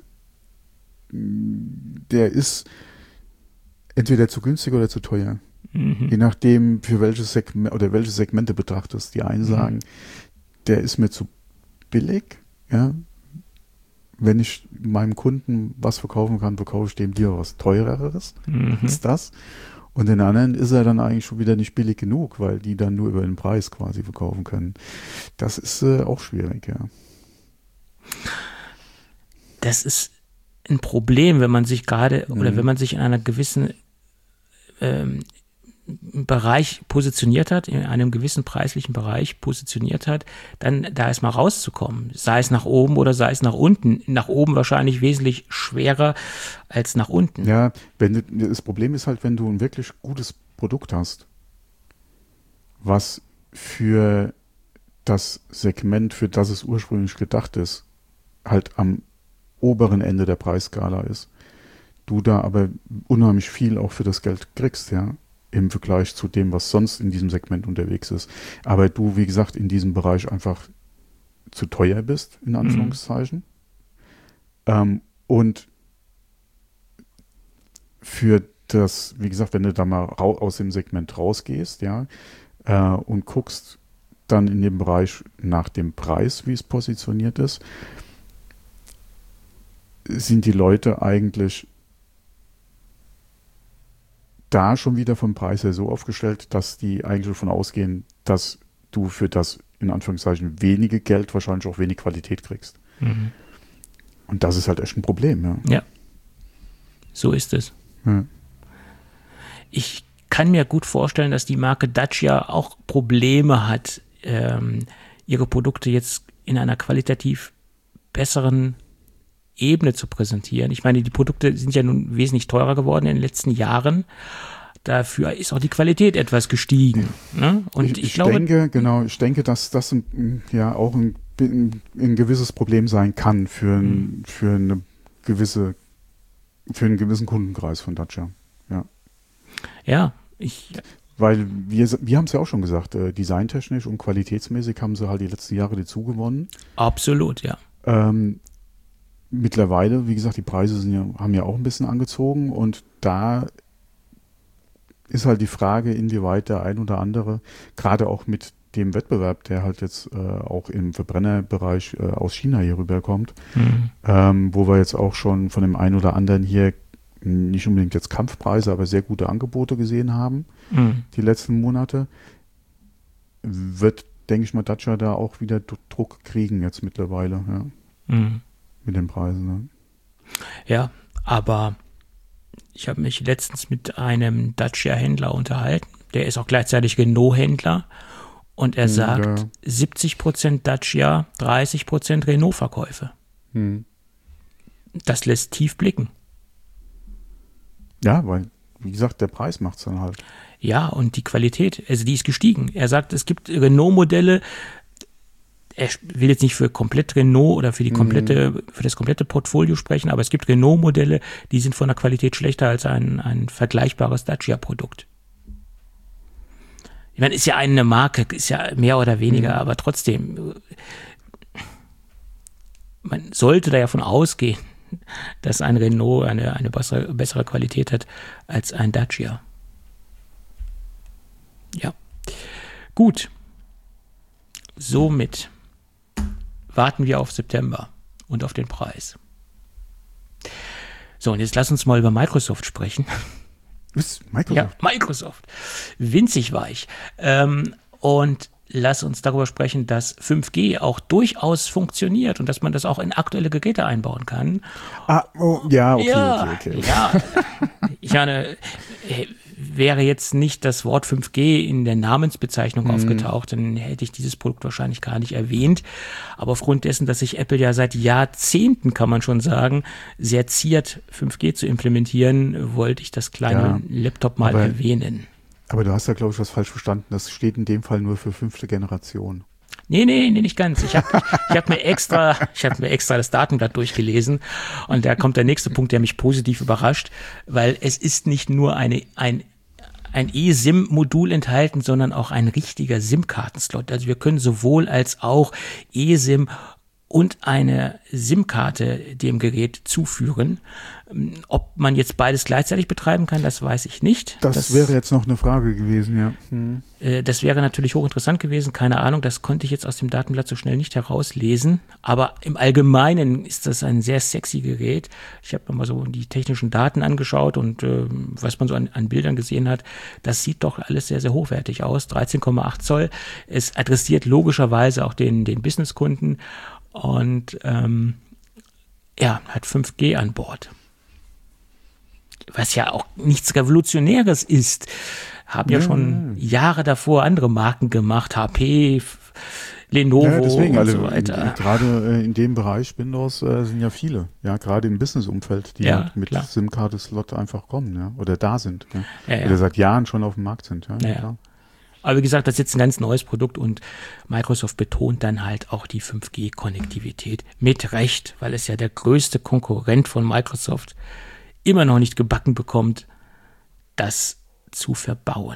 der ist entweder zu günstig oder zu teuer. Mhm. Je nachdem, für welches Segment oder welche Segmente betrachtest. Die einen sagen, mhm. der ist mir zu billig. Ja. Wenn ich meinem Kunden was verkaufen kann, verkaufe ich dem dir was Teureres. Mhm. Ist das. Und den anderen ist er dann eigentlich schon wieder nicht billig genug, weil die dann nur über den Preis quasi verkaufen können. Das ist äh, auch schwierig, ja. Das ist ein Problem, wenn man sich gerade mhm. oder wenn man sich in einer gewissen ähm, Bereich positioniert hat, in einem gewissen preislichen Bereich positioniert hat, dann da erstmal rauszukommen. Sei es nach oben oder sei es nach unten. Nach oben wahrscheinlich wesentlich schwerer als nach unten. Ja, wenn du, das Problem ist halt, wenn du ein wirklich gutes Produkt hast, was für das Segment, für das es ursprünglich gedacht ist, halt am oberen Ende der Preisskala ist, du da aber unheimlich viel auch für das Geld kriegst, ja, im Vergleich zu dem, was sonst in diesem Segment unterwegs ist. Aber du, wie gesagt, in diesem Bereich einfach zu teuer bist, in Anführungszeichen. Mhm. Ähm, und für das, wie gesagt, wenn du da mal rau- aus dem Segment rausgehst, ja, äh, und guckst dann in dem Bereich nach dem Preis, wie es positioniert ist, sind die Leute eigentlich da schon wieder vom Preis her so aufgestellt, dass die eigentlich davon ausgehen, dass du für das in Anführungszeichen wenige Geld wahrscheinlich auch wenig Qualität kriegst. Mhm. Und das ist halt echt ein Problem. Ja, ja. So ist es. Ja. Ich kann mir gut vorstellen, dass die Marke Dacia auch Probleme hat, ähm, ihre Produkte jetzt in einer qualitativ besseren Ebene zu präsentieren. Ich meine, die Produkte sind ja nun wesentlich teurer geworden in den letzten Jahren. Dafür ist auch die Qualität etwas gestiegen. Ne? Und ich, ich, ich glaube, denke, genau, ich denke, dass das ein, ja auch ein, ein, ein gewisses Problem sein kann für, ein, mhm. für eine gewisse, für einen gewissen Kundenkreis von Dacia. Ja. Ja, ich. Weil wir, wir haben es ja auch schon gesagt, äh, designtechnisch und qualitätsmäßig haben sie halt die letzten Jahre dazu gewonnen. Absolut, ja. Ähm, Mittlerweile, wie gesagt, die Preise sind ja, haben ja auch ein bisschen angezogen und da ist halt die Frage, inwieweit der ein oder andere, gerade auch mit dem Wettbewerb, der halt jetzt äh, auch im Verbrennerbereich äh, aus China hier rüberkommt, mhm. ähm, wo wir jetzt auch schon von dem einen oder anderen hier nicht unbedingt jetzt Kampfpreise, aber sehr gute Angebote gesehen haben, mhm. die letzten Monate, wird, denke ich mal, Dacia da auch wieder Druck kriegen jetzt mittlerweile, ja. Mhm. Mit den Preisen, ne? Ja, aber ich habe mich letztens mit einem Dacia-Händler unterhalten. Der ist auch gleichzeitig Renault-Händler. Und er sagt, ja. siebzig Prozent Dacia, dreißig Prozent Renault-Verkäufe. Hm. Das lässt tief blicken. Ja, weil, wie gesagt, der Preis macht es dann halt. Ja, und die Qualität, also die ist gestiegen. Er sagt, es gibt Renault-Modelle, er will jetzt nicht für komplett Renault oder für die komplette, mhm. für das komplette Portfolio sprechen, aber es gibt Renault-Modelle, die sind von der Qualität schlechter als ein, ein vergleichbares Dacia-Produkt. Ich meine, ist ja eine Marke, ist ja mehr oder weniger, mhm. aber trotzdem, man sollte da ja von ausgehen, dass ein Renault eine, eine bessere, bessere Qualität hat als ein Dacia. Ja. Gut. Somit warten wir auf September und auf den Preis. So, und jetzt lass uns mal über Microsoft sprechen. Was? Microsoft? Ja, Microsoft. Winzig weich. Ähm, und lass uns darüber sprechen, dass fünf G auch durchaus funktioniert und dass man das auch in aktuelle Geräte einbauen kann. Ah, oh, ja, okay, ja, okay, okay. Ja, ich meine, wäre jetzt nicht das Wort fünf G in der Namensbezeichnung mhm. aufgetaucht, dann hätte ich dieses Produkt wahrscheinlich gar nicht erwähnt. Aber aufgrund dessen, dass sich Apple ja seit Jahrzehnten, kann man schon sagen, sehr ziert, fünf G zu implementieren, wollte ich das kleine Ja, Laptop mal aber, erwähnen. Aber du hast ja, glaube ich, was falsch verstanden. Das steht in dem Fall nur für fünfte Generation. Nee, nee, nee, nicht ganz. Ich habe ich, ich hab mir extra, ich habe mir extra das Datenblatt durchgelesen und da kommt der nächste Punkt, der mich positiv überrascht, weil es ist nicht nur eine, ein, ein eSIM-Modul enthalten, sondern auch ein richtiger SIM-Kartenslot. Also wir können sowohl als auch eSIM und eine SIM-Karte dem Gerät zuführen. Ob man jetzt beides gleichzeitig betreiben kann, das weiß ich nicht. Das, das wäre jetzt noch eine Frage gewesen, ja. Hm. Äh, das wäre natürlich hochinteressant gewesen, keine Ahnung, das konnte ich jetzt aus dem Datenblatt so schnell nicht herauslesen. Aber im Allgemeinen ist das ein sehr sexy Gerät. Ich habe mir mal so die technischen Daten angeschaut und äh, was man so an, an Bildern gesehen hat, das sieht doch alles sehr, sehr hochwertig aus. dreizehn Komma acht Zoll. Es adressiert logischerweise auch den, den Businesskunden und ähm, ja, hat fünf G an Bord. Was ja auch nichts Revolutionäres ist. Haben ja, ja schon Jahre davor andere Marken gemacht, H P, Lenovo ja, deswegen, und also so weiter. Gerade in dem Bereich Windows äh, sind ja viele, ja, gerade im Business-Umfeld, die ja, mit klar. SIM-Karte-Slot einfach kommen, ja, oder da sind, ja. Ja, ja. Oder seit Jahren schon auf dem Markt sind, ja, ja, klar. Aber wie gesagt, das ist jetzt ein ganz neues Produkt und Microsoft betont dann halt auch die fünf G-Konnektivität mit Recht, weil es ja der größte Konkurrent von Microsoft immer noch nicht gebacken bekommt, das zu verbauen.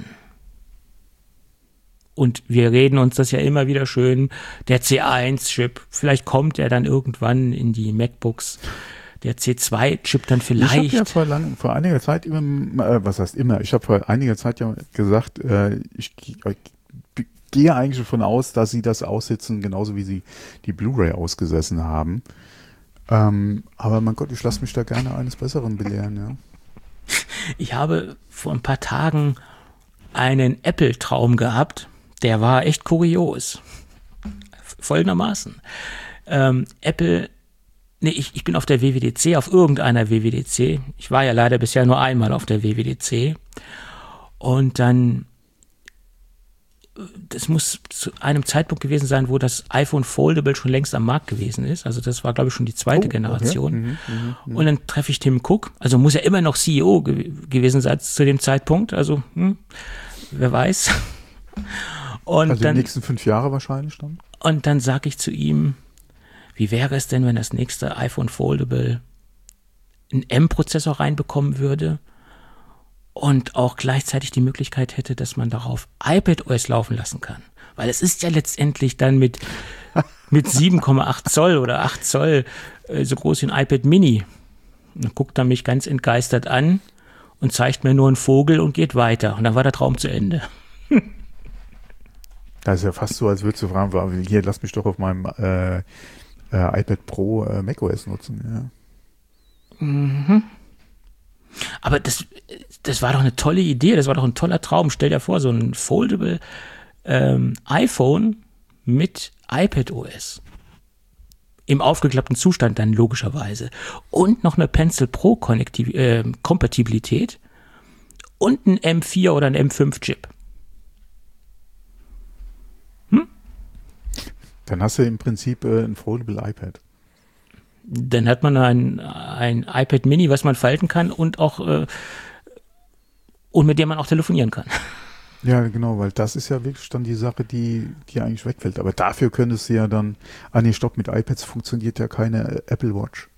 Und wir reden uns das ja immer wieder schön, der C eins Chip, vielleicht kommt er dann irgendwann in die MacBooks, der C zwei Chip dann vielleicht. Ich habe ja vor, lang, vor einiger Zeit immer, äh, was heißt immer, ich habe vor einiger Zeit ja gesagt, äh, ich, ich gehe eigentlich davon aus, dass sie das aussitzen, genauso wie sie die Blu-ray ausgesessen haben. Ähm, aber mein Gott, ich lasse mich da gerne eines Besseren belehren, ja. Ich habe vor ein paar Tagen einen Apple-Traum gehabt, der war echt kurios. Folgendermaßen. Ähm, Apple, nee, ich, ich bin auf der W W D C, auf irgendeiner W W D C. Ich war ja leider bisher nur einmal auf der W W D C. Und dann, das muss zu einem Zeitpunkt gewesen sein, wo das iPhone Foldable schon längst am Markt gewesen ist. Also das war, glaube ich, schon die zweite oh, Generation. Okay. Mhm, mh, mh. Und dann treffe ich Tim Cook. Also muss er immer noch C E O ge- gewesen sein zu dem Zeitpunkt. Also, hm, wer weiß. Und also dann, die nächsten fünf Jahre wahrscheinlich dann? Und dann sage ich zu ihm, wie wäre es denn, wenn das nächste iPhone Foldable einen M-Prozessor reinbekommen würde und auch gleichzeitig die Möglichkeit hätte, dass man darauf iPadOS laufen lassen kann. Weil es ist ja letztendlich dann mit, mit sieben Komma acht Zoll oder acht Zoll äh, so groß wie ein iPad Mini. Und dann guckt er mich ganz entgeistert an und zeigt mir nur einen Vogel und geht weiter. Und dann war der Traum zu Ende. Das ist ja fast so, als würdest du fragen, hier, lass mich doch auf meinem äh, äh, iPad Pro äh, macOS nutzen. Ja. Mhm. Aber das, das war doch eine tolle Idee, das war doch ein toller Traum. Stell dir vor, so ein foldable ähm, iPhone mit iPadOS. Im aufgeklappten Zustand dann logischerweise. Und noch eine Pencil Pro Konnektiv- äh, Kompatibilität und ein M vier oder ein M fünf Chip. Hm? Dann hast du im Prinzip äh, ein foldable iPad. Dann hat man ein, ein iPad Mini, was man falten kann und auch äh, und mit dem man auch telefonieren kann. Ja, genau, weil das ist ja wirklich dann die Sache, die, die eigentlich wegfällt. Aber dafür könntest du ja dann, ah nee, stopp, mit iPads funktioniert ja keine Apple Watch.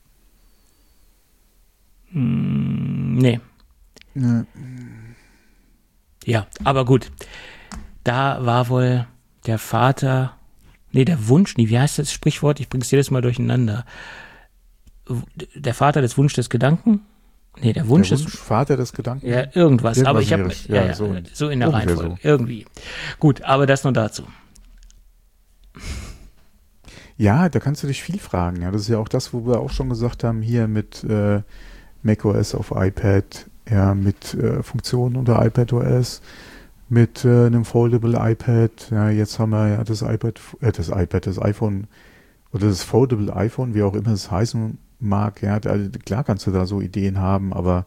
Mm, nee. Ja. Ja, aber gut. Da war wohl der Vater, nee, der Wunsch, nee, wie heißt das Sprichwort? Ich bring's jedes Mal durcheinander. Der Vater des Wunsch des Gedanken? Nee, der Wunsch, der Wunsch des Vater des Gedanken. Ja, irgendwas. irgendwas aber ich habe ja, ja, so, so in der Reihenfolge. So. Irgendwie. Gut, aber das nur dazu. Ja, da kannst du dich viel fragen. Ja, das ist ja auch das, wo wir auch schon gesagt haben, hier mit äh, macOS auf iPad, ja, mit äh, Funktionen unter iPadOS, mit äh, einem Foldable iPad. Ja, jetzt haben wir ja das iPad, äh, das iPad, das iPhone oder das Foldable iPhone, wie auch immer es heißen mag. Ja, da, klar kannst du da so Ideen haben, aber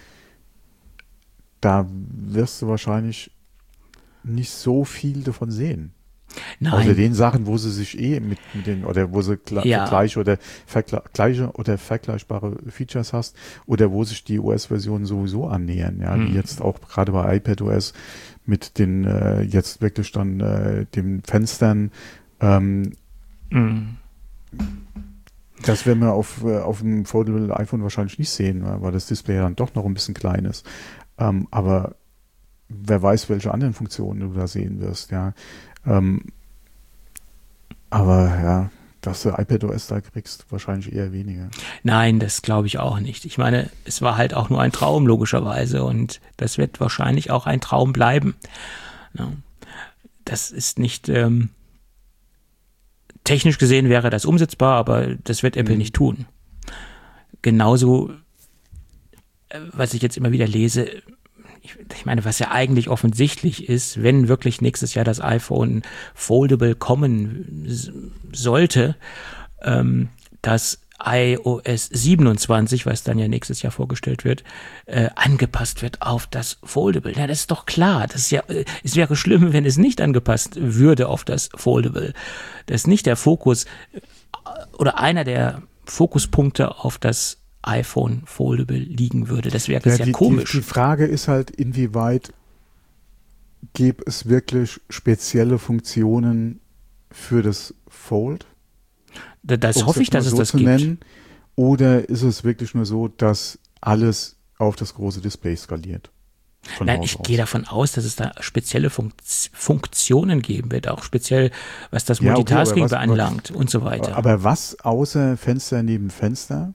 da wirst du wahrscheinlich nicht so viel davon sehen. Nein. Außer den Sachen, wo sie sich eh mit, mit den, oder wo sie Kla- Ja. Vergleiche oder Vergleiche oder vergleichbare Features hast, oder wo sich die O S-Versionen sowieso annähern, ja, Hm. wie jetzt auch gerade bei iPadOS mit den, äh, jetzt wirklich dann, äh, den Fenstern, ähm, Mhm. das werden wir auf, äh, auf dem Foldable iPhone wahrscheinlich nicht sehen, weil weil das Display dann doch noch ein bisschen klein ist. Ähm, aber wer weiß, welche anderen Funktionen du da sehen wirst, ja. Ähm, aber ja, dass du iPadOS da kriegst, wahrscheinlich eher weniger. Nein, das glaube ich auch nicht. Ich meine, es war halt auch nur ein Traum, logischerweise, und das wird wahrscheinlich auch ein Traum bleiben. Ja. Das ist nicht, ähm, technisch gesehen wäre das umsetzbar, aber das wird Apple Mhm. nicht tun. Genauso, äh, was ich jetzt immer wieder lese, ich, ich meine, was ja eigentlich offensichtlich ist, wenn wirklich nächstes Jahr das iPhone Foldable kommen s- sollte, ähm, dass iOS siebenundzwanzig, was dann ja nächstes Jahr vorgestellt wird, äh, angepasst wird auf das Foldable. Ja, das ist doch klar. Das ist ja, äh, es wäre schlimm, wenn es nicht angepasst würde auf das Foldable. Das ist nicht der Fokus äh, oder einer der Fokuspunkte auf das iPhone Foldable liegen würde. Das wäre sehr die, komisch. Die, die Frage ist halt, inwieweit gäbe es wirklich spezielle Funktionen für das Fold? Da- das um hoffe ich, jetzt mal dass es so das zu gibt. nennen. Oder ist es wirklich nur so, dass alles auf das große Display skaliert? Von Nein, Haus ich aus. gehe davon aus, dass es da spezielle Funkt- Funktionen geben wird, auch speziell was das Ja, okay, Multitasking aber was- beanlangt und so weiter. Aber was außer Fenster neben Fenster?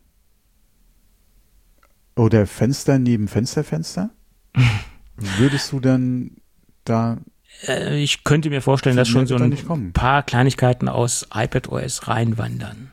Oder Fenster neben Fensterfenster? Würdest du dann da Äh, ich könnte mir vorstellen, dass Viel schon mehr so wird da ein nicht kommen. paar Kleinigkeiten aus iPadOS reinwandern.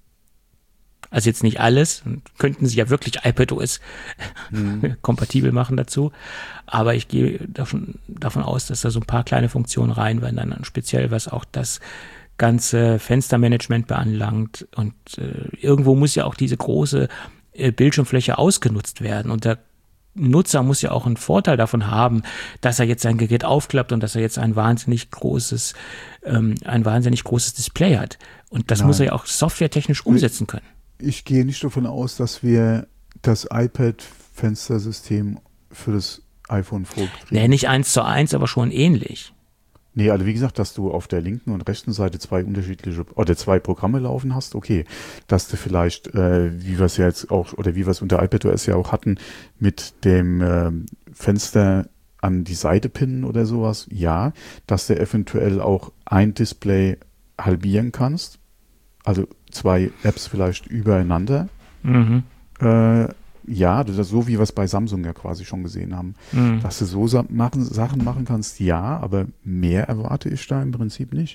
Also jetzt nicht alles, könnten sie ja wirklich iPadOS Hm. kompatibel machen dazu, aber ich gehe davon, davon aus, dass da so ein paar kleine Funktionen reinwandern, speziell was auch das ganze Fenstermanagement beanlangt, und äh, irgendwo muss ja auch diese große äh, Bildschirmfläche ausgenutzt werden, und der Nutzer muss ja auch einen Vorteil davon haben, dass er jetzt sein Gerät aufklappt und dass er jetzt ein wahnsinnig großes, ähm, ein wahnsinnig großes Display hat. Und das Nein. muss er ja auch softwaretechnisch umsetzen können. Ich gehe nicht davon aus, dass wir das iPad-Fenstersystem für das iPhone Fold kriegen. Nee, nicht eins zu eins, aber schon ähnlich. Nee, also wie gesagt, dass du auf der linken und rechten Seite zwei unterschiedliche oder zwei Programme laufen hast, okay. Dass du vielleicht, äh, wie wir es ja jetzt auch, oder wie wir es unter iPadOS ja auch hatten, mit dem ähm, Fenster an die Seite pinnen oder sowas, ja. Dass du eventuell auch ein Display halbieren kannst, also zwei Apps vielleicht übereinander. Mhm. Äh, ja, das ist so, wie wir es bei Samsung ja quasi schon gesehen haben. Mhm. Dass du so Sa- machen, Sachen machen kannst, ja, aber mehr erwarte ich da im Prinzip nicht.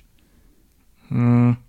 Hm.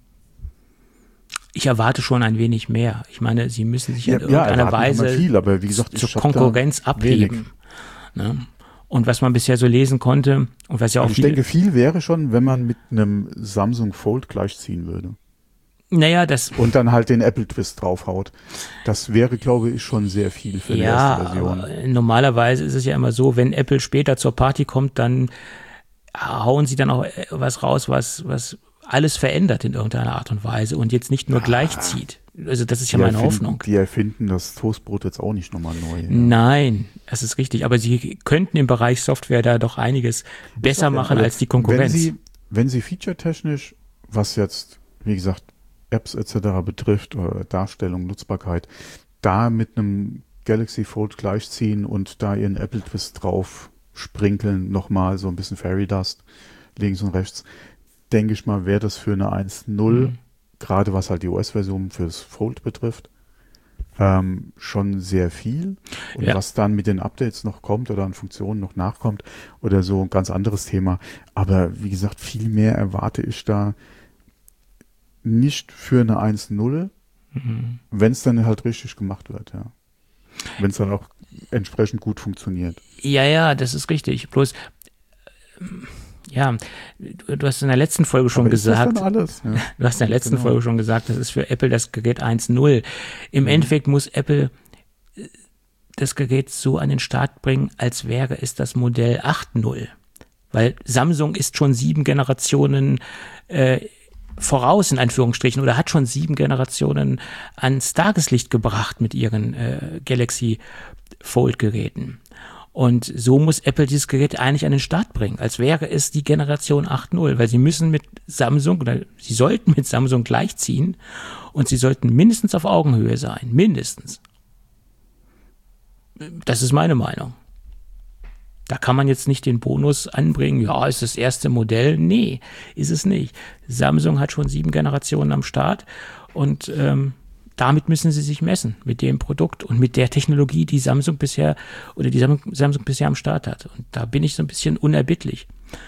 Ich erwarte schon ein wenig mehr. Ich meine, sie müssen sich in Ja, ja, irgendeiner erwarten kann man Weise viel, aber wie gesagt, zur ich hab da Konkurrenz abheben. wenig. Ne? Und was man bisher so lesen konnte, und was ja auch Also ich viele, denke, viel wäre schon, wenn man mit einem Samsung Fold gleichziehen würde. naja, das, Und dann halt den Apple Twist draufhaut. Das wäre, glaube ich, schon sehr viel für die ja, erste Version. aber normalerweise ist es ja immer so, wenn Apple später zur Party kommt, dann hauen sie dann auch was raus, was, was alles verändert in irgendeiner Art und Weise und jetzt nicht nur gleichzieht. Also das ist ja Die meine erfinden- Hoffnung. Die erfinden das Toastbrot jetzt auch nicht nochmal neu. Ja. Nein, das ist richtig. Aber sie könnten im Bereich Software da doch einiges besser machen Aber als die Konkurrenz. Wenn Sie, wenn Sie featuretechnisch, was jetzt, wie gesagt, Apps et cetera betrifft, oder Darstellung, Nutzbarkeit, da mit einem Galaxy Fold gleichziehen und da Ihren Apple Twist drauf sprinkeln, nochmal so ein bisschen Fairy Dust links und rechts, denke ich mal, wäre das für eine eins Punkt null, Mhm. gerade was halt die O S-Version fürs Fold betrifft, ähm, schon sehr viel. Und Ja. was dann mit den Updates noch kommt oder an Funktionen noch nachkommt oder so, ein ganz anderes Thema. Aber wie gesagt, viel mehr erwarte ich da nicht für eine eins null, mhm. wenn es dann halt richtig gemacht wird, ja. Wenn es dann auch entsprechend gut funktioniert. Ja, ja, das ist richtig. Bloß, ja, du, du hast in der letzten Folge schon Aber gesagt, ist das dann alles? Ja. Du hast in der letzten genau. Folge schon gesagt, das ist für Apple das Gerät eins null. Im mhm. Endeffekt muss Apple das Gerät so an den Start bringen, als wäre es das Modell acht null. Weil Samsung ist schon sieben Generationen äh, voraus, in Anführungsstrichen, oder hat schon sieben Generationen ans Tageslicht gebracht mit ihren äh, Galaxy Fold-Geräten. Und so muss Apple dieses Gerät eigentlich an den Start bringen, als wäre es die Generation acht null, weil sie müssen mit Samsung, oder sie sollten mit Samsung gleichziehen und sie sollten mindestens auf Augenhöhe sein, mindestens. Das ist meine Meinung. Da kann man jetzt nicht den Bonus anbringen, ja, ist das erste Modell. Nee, ist es nicht. Samsung hat schon sieben Generationen am Start und ähm, damit müssen sie sich messen, mit dem Produkt und mit der Technologie, die Samsung bisher oder die Samsung, Samsung bisher am Start hat. Und da bin ich so ein bisschen unerbittlich.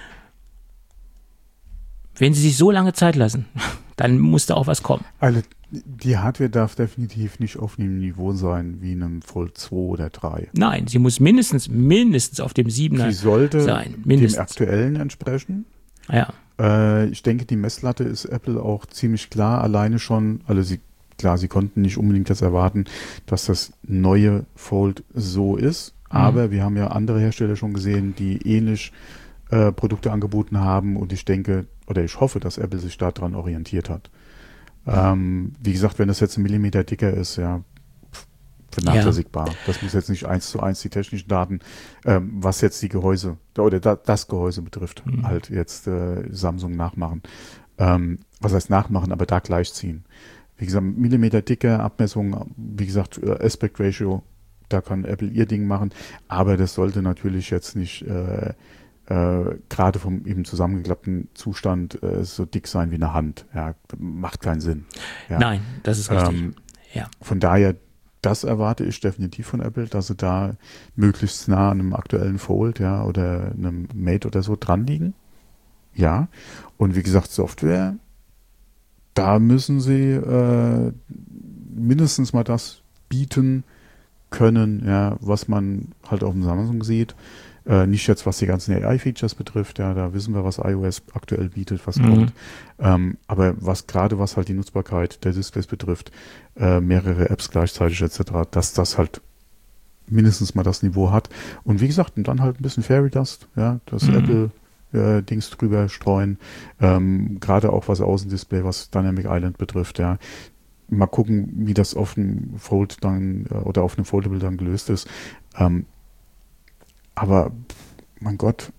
Wenn sie sich so lange Zeit lassen, dann muss da auch was kommen. Also die Hardware darf definitiv nicht auf dem Niveau sein wie einem Fold zwei oder drei. Nein, sie muss mindestens, mindestens auf dem siebener sein. Sie sollte mindestens dem aktuellen entsprechen. Ja. Äh, ich denke, die Messlatte ist Apple auch ziemlich klar, alleine schon, also sie, klar, sie konnten nicht unbedingt das erwarten, dass das neue Fold so ist, mhm. aber wir haben ja andere Hersteller schon gesehen, die ähnlich äh, Produkte angeboten haben und ich denke, oder ich hoffe, dass Apple sich daran orientiert hat. Ähm, wie gesagt, wenn das jetzt ein Millimeter dicker ist, ja, vernachlässigbar. Ja. Das muss jetzt nicht eins zu eins die technischen Daten, ähm, was jetzt die Gehäuse, oder da, das Gehäuse betrifft, mhm. halt jetzt äh, Samsung nachmachen. Ähm, was heißt nachmachen, aber da gleichziehen. Wie gesagt, Millimeter dicker, Abmessung, wie gesagt, Aspect Ratio, da kann Apple ihr Ding machen, aber das sollte natürlich jetzt nicht äh, Äh, gerade vom eben zusammengeklappten Zustand äh, so dick sein wie eine Hand. Ja, macht keinen Sinn. Ja. Nein, das ist richtig. Ähm, ja. Von daher, das erwarte ich definitiv von Apple, dass sie da möglichst nah an einem aktuellen Fold, ja, oder einem Mate oder so dran liegen. Ja. Und wie gesagt, Software, da müssen sie äh, mindestens mal das bieten können, ja, was man halt auf dem Samsung sieht. Äh, nicht jetzt, was die ganzen A I-Features betrifft, ja, da wissen wir, was iOS aktuell bietet, was mhm. kommt. Ähm, aber was gerade was halt die Nutzbarkeit der Displays betrifft, äh, mehrere Apps gleichzeitig et cetera, dass das halt mindestens mal das Niveau hat. Und wie gesagt, und dann halt ein bisschen Fairy Dust, ja, das mhm. Apple äh, Dings drüber streuen. Ähm, gerade auch was Außendisplay, was Dynamic Island betrifft, ja. Mal gucken, wie das auf dem Fold dann äh, oder auf einem Foldable dann gelöst ist. Ähm, Aber, mein Gott.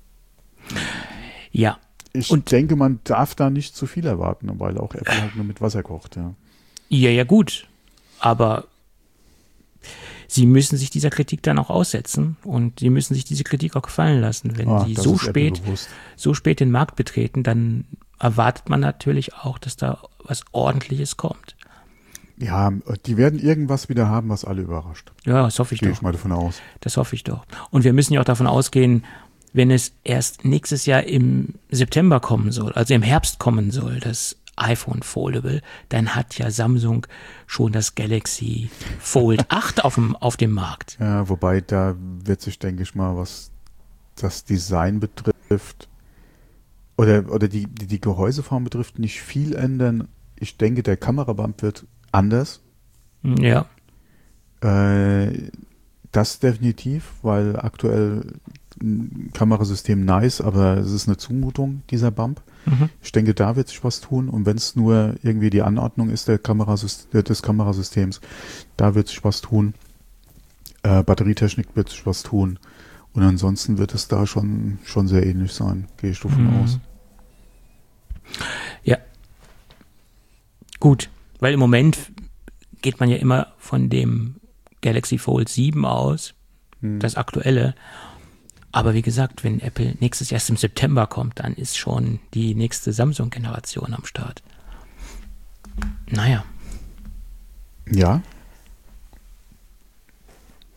Ja. Ich und denke, man darf da nicht zu viel erwarten, weil auch Apple halt nur mit Wasser kocht, ja. Ja, ja, gut. Aber sie müssen sich dieser Kritik dann auch aussetzen und sie müssen sich diese Kritik auch gefallen lassen. Wenn ah, sie so spät, so spät den Markt betreten, dann erwartet man natürlich auch, dass da was Ordentliches kommt. Ja, die werden irgendwas wieder haben, was alle überrascht. Ja, das hoffe ich Gehe doch. ich mal davon aus. Das hoffe ich doch. Und wir müssen ja auch davon ausgehen, wenn es erst nächstes Jahr im September kommen soll, also im Herbst kommen soll, das iPhone Foldable, dann hat ja Samsung schon das Galaxy Fold acht auf dem, auf dem Markt. Ja, wobei da wird sich, denke ich mal, was das Design betrifft oder, oder die, die, die Gehäuseform betrifft, nicht viel ändern. Ich denke, der Kamerabump wird anders. Ja. Äh, das definitiv, weil aktuell ein Kamerasystem nice, aber es ist eine Zumutung, dieser Bump. Mhm. Ich denke, da wird sich was tun und wenn es nur irgendwie die Anordnung ist der Kamerasystem, des Kamerasystems, da wird sich was tun. Äh, Batterietechnik wird sich was tun und ansonsten wird es da schon, schon sehr ähnlich sein, gehe ich davon mhm. aus. Ja. Gut. Weil im Moment geht man ja immer von dem Galaxy Fold sieben aus, hm. das aktuelle. Aber wie gesagt, wenn Apple nächstes Jahr erst im September kommt, dann ist schon die nächste Samsung-Generation am Start. Naja. Ja.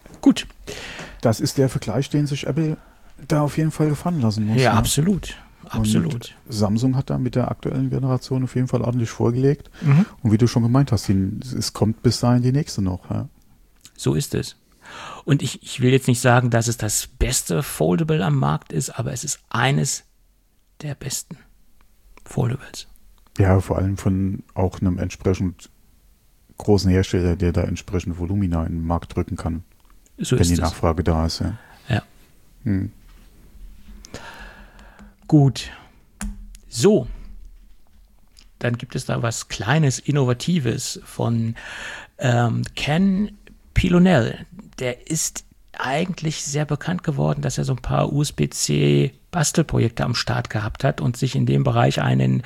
Gut. Das ist der Vergleich, den sich Apple da auf jeden Fall gefallen lassen muss. Ja, ne? absolut. absolut. Und Samsung hat da mit der aktuellen Generation auf jeden Fall ordentlich vorgelegt. Mhm. Und wie du schon gemeint hast, die, es kommt bis dahin die nächste noch. Ja. So ist es. Und ich, ich will jetzt nicht sagen, dass es das beste Foldable am Markt ist, aber es ist eines der besten Foldables. Ja, vor allem von auch einem entsprechend großen Hersteller, der da entsprechend Volumina in den Markt drücken kann, So wenn ist die es. Nachfrage da ist. Ja. Ja. Hm. Gut. So. Dann gibt es da was Kleines, Innovatives von ähm, Ken Pilonell. Der ist eigentlich sehr bekannt geworden, dass er so ein paar U S B C-Bastelprojekte am Start gehabt hat und sich in dem Bereich einen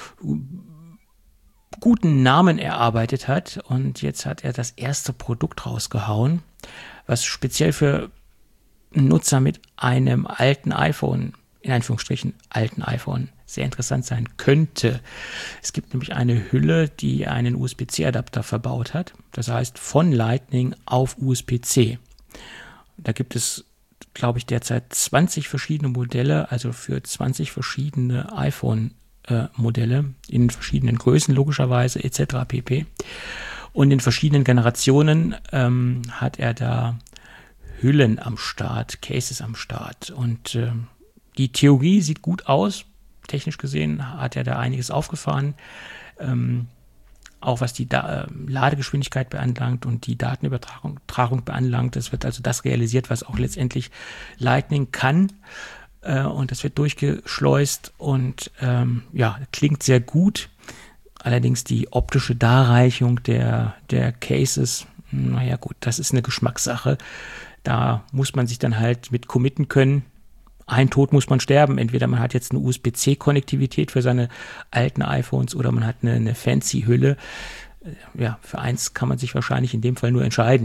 guten Namen erarbeitet hat. Und jetzt hat er das erste Produkt rausgehauen, was speziell für Nutzer mit einem alten iPhone, in Anführungsstrichen alten iPhone, sehr interessant sein könnte. Es gibt nämlich eine Hülle, die einen U S B C-Adapter verbaut hat. Das heißt, von Lightning auf U S B C. Da gibt es, glaube ich, derzeit zwanzig verschiedene Modelle, also für zwanzig verschiedene iPhone-Modelle in verschiedenen Größen, logischerweise, et cetera pp. Und in verschiedenen Generationen ähm, hat er da Hüllen am Start, Cases am Start. Und äh, die Theorie sieht gut aus. Technisch gesehen hat er da einiges aufgefahren. Ähm, auch was die da- Ladegeschwindigkeit beanlangt und die Datenübertragung Tragung beanlangt. Es wird also das realisiert, was auch letztendlich Lightning kann. Äh, und das wird durchgeschleust und ähm, ja, klingt sehr gut. Allerdings die optische Darreichung der, der Cases, naja gut, das ist eine Geschmackssache. Da muss man sich dann halt mit committen können. Ein Tod muss man sterben. Entweder man hat jetzt eine U S B C-Konnektivität für seine alten iPhones oder man hat eine, eine fancy Hülle. Ja, für eins kann man sich wahrscheinlich in dem Fall nur entscheiden.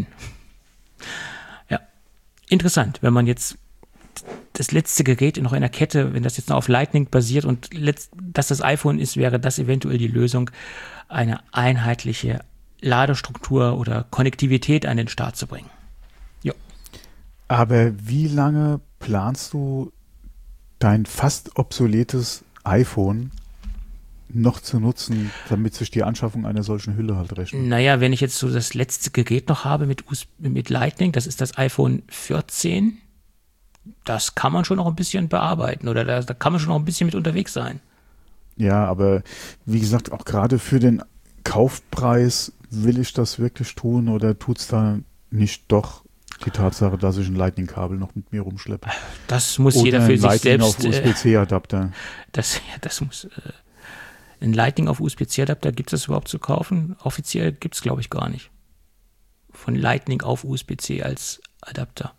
Ja, interessant, wenn man jetzt das letzte Gerät noch in der Kette, wenn das jetzt noch auf Lightning basiert und letzt, dass das iPhone ist, wäre das eventuell die Lösung, eine einheitliche Ladestruktur oder Konnektivität an den Start zu bringen. Jo. Aber wie lange planst du dein fast obsoletes iPhone noch zu nutzen, damit sich die Anschaffung einer solchen Hülle halt rechnet? Naja, wenn ich jetzt so das letzte Gerät noch habe mit, U S B, mit Lightning, das ist das iPhone vierzehn, das kann man schon noch ein bisschen bearbeiten oder da, da kann man schon noch ein bisschen mit unterwegs sein. Ja, aber wie gesagt, auch gerade für den Kaufpreis, will ich das wirklich tun oder tut es da nicht doch die Tatsache, dass ich ein Lightning-Kabel noch mit mir rumschleppe? Das muss oder jeder für ein sich Lightning selbst. auf U S B C-Adapter. Äh, das, ja, das muss. Äh, ein Lightning auf U S B C-Adapter, gibt es das überhaupt zu kaufen? Offiziell gibt es, glaube ich, gar nicht. Von Lightning auf U S B C als Adapter.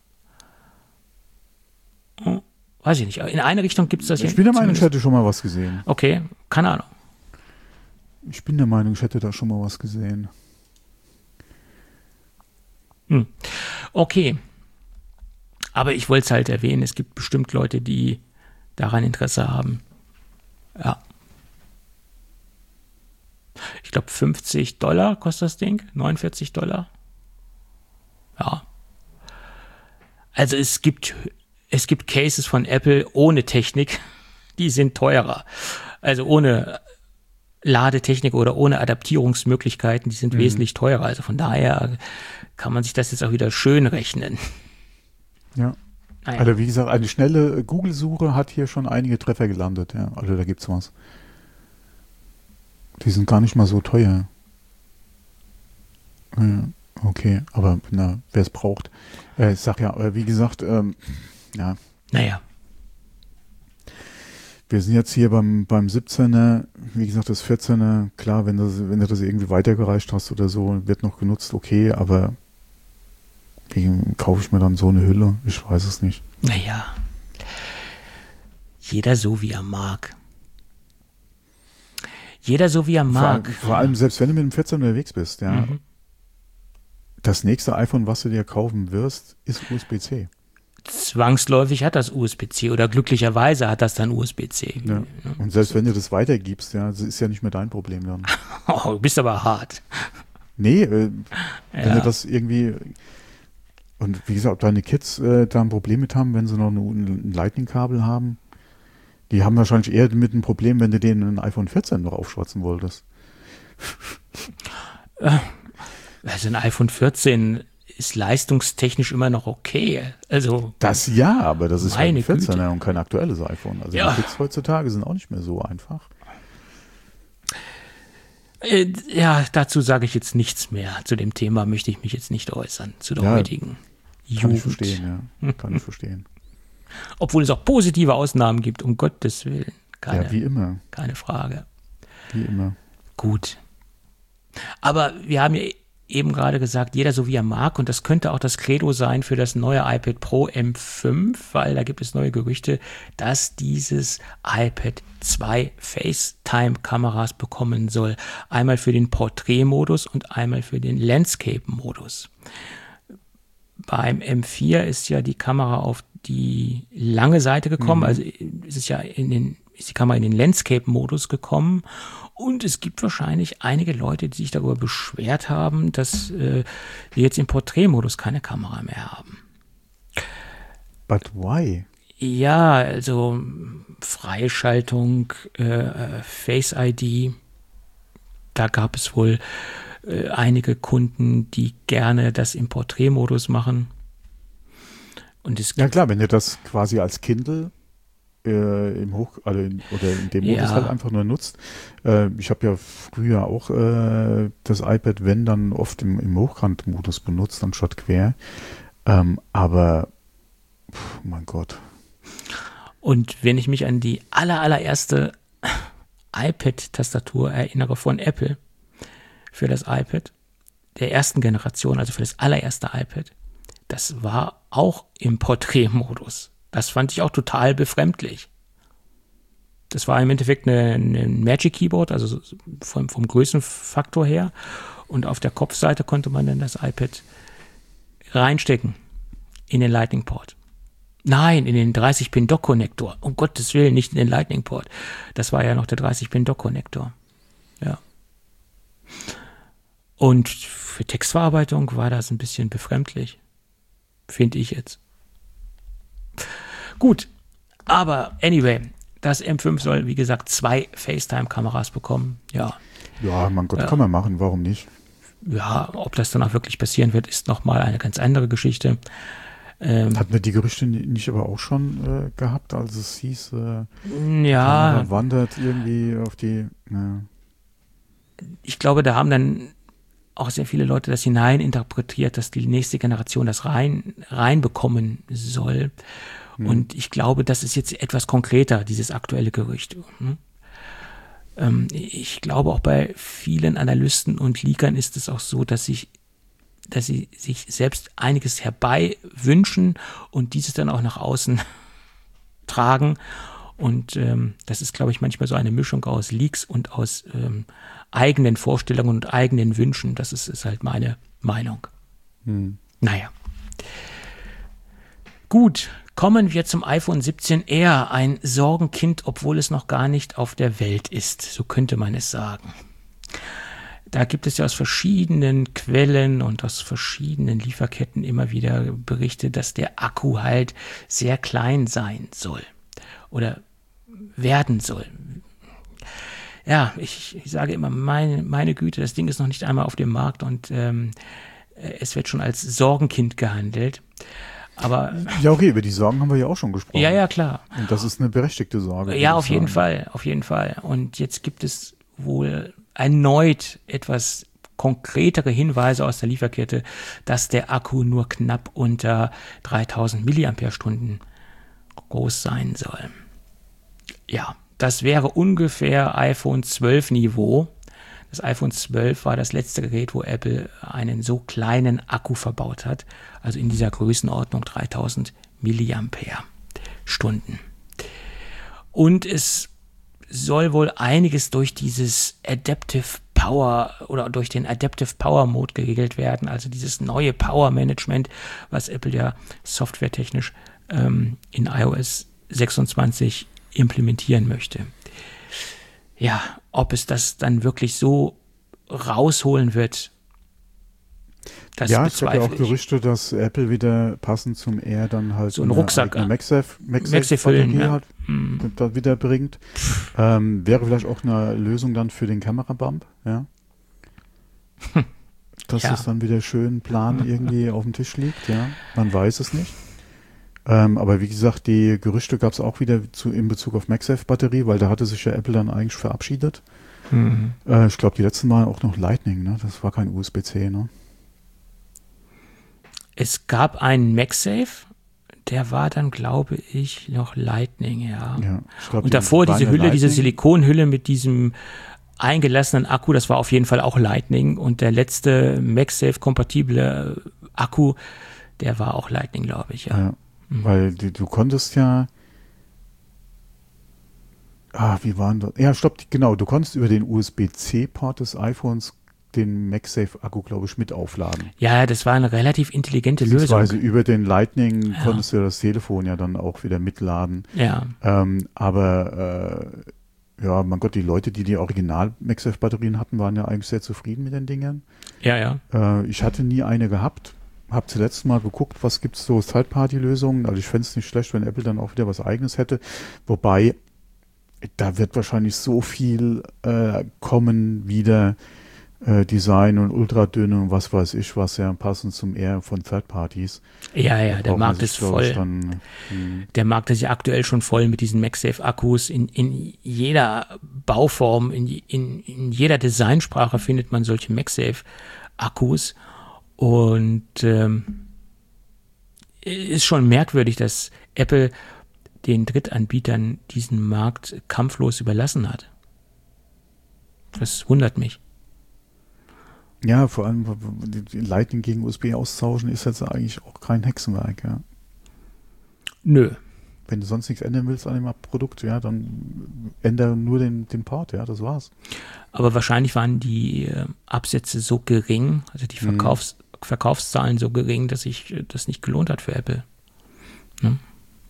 Hm, weiß ich nicht. In eine Richtung gibt es das ja. Ich bin der Meinung, ich hätte schon mal was gesehen. Okay, keine Ahnung. Ich bin der Meinung, ich hätte da schon mal was gesehen. Hm. Okay. Aber ich wollte es halt erwähnen, es gibt bestimmt Leute, die daran Interesse haben. Ja. Ich glaube, fünfzig Dollar kostet das Ding. neunundvierzig Dollar. Ja. Also es gibt, es gibt Cases von Apple ohne Technik, die sind teurer. Also ohne Ladetechnik oder ohne Adaptierungsmöglichkeiten, die sind mhm. wesentlich teurer. Also von daher kann man sich das jetzt auch wieder schön rechnen. Ja. Naja. Also wie gesagt, eine schnelle Google-Suche hat hier schon einige Treffer gelandet. Ja. Also da gibt's was. Die sind gar nicht mal so teuer. Ja, okay, aber na, wer es braucht. Äh, ich sag ja, wie gesagt, ähm, ja. Naja. Wir sind jetzt hier beim, beim siebzehner, wie gesagt, das vierzehner, klar, wenn, das, wenn du das irgendwie weitergereicht hast oder so, wird noch genutzt, okay, aber wie kaufe ich mir dann so eine Hülle? Ich weiß es nicht. Naja. Jeder so, wie er mag. Jeder so, wie er mag. Vor, vor allem, selbst wenn du mit dem vierzehn unterwegs bist, ja. Mhm. Das nächste iPhone, was du dir kaufen wirst, ist U S B C. Zwangsläufig hat das U S B C oder glücklicherweise hat das dann U S B C. Ja. Und selbst wenn du das weitergibst, ja, das ist ja nicht mehr dein Problem dann. Oh, du bist aber hart. Nee, äh, wenn ja. du das irgendwie, und wie gesagt, ob deine Kids äh, da ein Problem mit haben, wenn sie noch ein, ein Lightning-Kabel haben, Die haben wahrscheinlich eher mit ein Problem, wenn du denen ein iPhone vierzehn noch aufschwatzen wolltest. Also ein iPhone vierzehn ist leistungstechnisch immer noch okay. Also das ja, aber das ist halt ein vierzehner Güte. und kein aktuelles iPhone. Also Ja. die Klicks heutzutage sind auch nicht mehr so einfach. Äh, ja, dazu sage ich jetzt nichts mehr. Zu dem Thema möchte ich mich jetzt nicht äußern, zu der Ja, heutigen Kann Jugend. ich verstehen, ja. Kann ich verstehen. Obwohl es auch positive Ausnahmen gibt, um Gottes Willen. Keine, Ja, wie immer. keine Frage. Wie immer. Gut. Aber wir haben ja eben gerade gesagt, jeder so wie er mag, und das könnte auch das Credo sein für das neue iPad Pro M fünf, weil da gibt es neue Gerüchte, dass dieses iPad zwei FaceTime-Kameras bekommen soll. Einmal für den Porträtmodus und einmal für den Landscape-Modus. Beim M vier ist ja die Kamera auf die lange Seite gekommen, also ist es ja in den, ist die Kamera in den Landscape-Modus gekommen. Und es gibt wahrscheinlich einige Leute, die sich darüber beschwert haben, dass äh, wir jetzt im Porträtmodus keine Kamera mehr haben. But why? Ja, also Freischaltung, äh, Face I D, da gab es wohl äh, einige Kunden, die gerne das im Porträtmodus machen. Und es Ja gibt, klar, wenn ihr das quasi als Kindle äh, im Hoch also in, oder in dem Modus Ja. halt einfach nur nutzt. Äh, ich habe ja früher auch äh, das iPad, wenn dann oft im, im Hochkant-Modus benutzt, anstatt quer. Ähm, aber pf, mein Gott. und wenn ich mich an die aller, allererste iPad-Tastatur erinnere von Apple für das iPad, der ersten Generation, also für das allererste iPad, das war auch im Porträtmodus. Das fand ich auch total befremdlich. Das war im Endeffekt eine, eine Magic Keyboard, also vom, vom Größenfaktor her. Und auf der Kopfseite konnte man dann das iPad reinstecken in den Lightning Port. Nein, in den dreißig Pin Dock-Konnektor. Um Gottes Willen, nicht in den Lightning Port. Das war ja noch der dreißig Pin Dock-Konnektor. Ja. Und für Textverarbeitung war das ein bisschen befremdlich. Finde ich jetzt. Gut, aber anyway, das M fünf soll, wie gesagt, zwei FaceTime-Kameras bekommen. Ja, Ja, mein Gott, Ja. kann man machen, warum nicht? ja, ob das dann auch wirklich passieren wird, ist nochmal eine ganz andere Geschichte. Ähm, Hatten wir die Gerüchte nicht aber auch schon äh, gehabt, als es hieß, äh, ja, Kamera wandert irgendwie auf die, ja. ich glaube, da haben dann auch sehr viele Leute das hineininterpretiert, dass die nächste Generation das rein reinbekommen soll. Hm. Und ich glaube, das ist jetzt etwas konkreter, dieses aktuelle Gerücht. Hm? Ähm, ich glaube, auch bei vielen Analysten und Leakern ist es auch so, dass sich dass sie sich selbst einiges herbei wünschen und dieses dann auch nach außen tragen. Und ähm, das ist, glaube ich, manchmal so eine Mischung aus Leaks und aus ähm, eigenen Vorstellungen und eigenen Wünschen. Das ist, ist halt meine Meinung. Hm. Naja. Gut, kommen wir zum iPhone siebzehn R. Ein Sorgenkind, obwohl es noch gar nicht auf der Welt ist. So könnte man es sagen. Da gibt es ja aus verschiedenen Quellen und aus verschiedenen Lieferketten immer wieder Berichte, dass der Akku halt sehr klein sein soll oder werden soll. Ja, ich, ich sage immer, meine, meine Güte, das Ding ist noch nicht einmal auf dem Markt und ähm, es wird schon als Sorgenkind gehandelt. Aber Ja, okay, über die Sorgen haben wir ja auch schon gesprochen. ja, ja, klar. Und das ist eine berechtigte Sorge. Ja, würde auf ich jeden sagen. Fall, auf jeden Fall. Und jetzt gibt es wohl erneut etwas konkretere Hinweise aus der Lieferkette, dass der Akku nur knapp unter dreitausend Milliampere-Stunden groß sein soll. Ja, das wäre ungefähr iPhone zwölf Niveau. Das iPhone zwölf war das letzte Gerät, wo Apple einen so kleinen Akku verbaut hat, also in dieser Größenordnung dreitausend Milliampere-Stunden. Und es soll wohl einiges durch dieses Adaptive Power oder durch den Adaptive Power Mode geregelt werden, also dieses neue Power Management, was Apple ja softwaretechnisch ähm, in iOS sechsundzwanzig implementieren möchte. Ja, ob es das dann wirklich so rausholen wird, Das ja, es gab ja auch ich. Gerüchte, dass Apple wieder passend zum Air dann halt so einen Rucksack, eine MagSafe, MagSafe ja. hat, hm. da wieder bringt. Ähm, wäre vielleicht auch eine Lösung dann für den Kamerabump, ja. Dass ja. es dann wieder schön plan irgendwie auf dem Tisch liegt, ja. Man weiß es nicht. Ähm, aber wie gesagt, die Gerüchte gab es auch wieder zu, in Bezug auf MagSafe-Batterie, weil da hatte sich ja Apple dann eigentlich verabschiedet. Mhm. Äh, ich glaube, die letzten waren auch noch Lightning, ne? Das war kein U S B C, ne? Es gab einen MagSafe, der war dann, glaube ich, noch Lightning, ja. ja ich glaub, und davor die diese Hülle, Lightning. diese Silikonhülle mit diesem eingelassenen Akku, das war auf jeden Fall auch Lightning. Und der letzte MagSafe-kompatible Akku, der war auch Lightning, glaube ich, ja. ja mhm. Weil du, du konntest ja Ah, wie waren das? Ja, stopp, genau, du konntest über den U S B C-Port des iPhones den MagSafe-Akku, glaube ich, mit aufladen. Ja, das war eine relativ intelligente Lösung. Über den Lightning ja. konntest du das Telefon ja dann auch wieder mitladen. Ja. Ähm, aber äh, ja, mein Gott, die Leute, die die Original-MagSafe-Batterien hatten, waren ja eigentlich sehr zufrieden mit den Dingern. Ja, ja. Äh, ich hatte nie eine gehabt. Habe zuletzt mal geguckt, was gibt es so Third-Party-Lösungen. Also ich fände es nicht schlecht, wenn Apple dann auch wieder was Eigenes hätte. Wobei, da wird wahrscheinlich so viel äh, kommen wieder, äh, Design und ultradünn und was weiß ich was, ja passend zum Air von Third Parties. Ja, ja, der Markt ist voll. Dann, der Markt ist ja aktuell schon voll mit diesen MagSafe-Akkus. In, in jeder Bauform, in, in, in jeder Designsprache findet man solche MagSafe-Akkus. Und ähm, ist schon merkwürdig, dass Apple den Drittanbietern diesen Markt kampflos überlassen hat. Das wundert mich. Ja, vor allem die Lightning gegen U S B austauschen ist jetzt eigentlich auch kein Hexenwerk, ja. Nö. Wenn du sonst nichts ändern willst an dem Produkt, ja, dann ändere nur den, den Port, ja, das war's. Aber wahrscheinlich waren die äh, Absätze so gering, also die Verkaufs- mhm. Verkaufszahlen so gering, dass sich äh, das nicht gelohnt hat für Apple. Ne?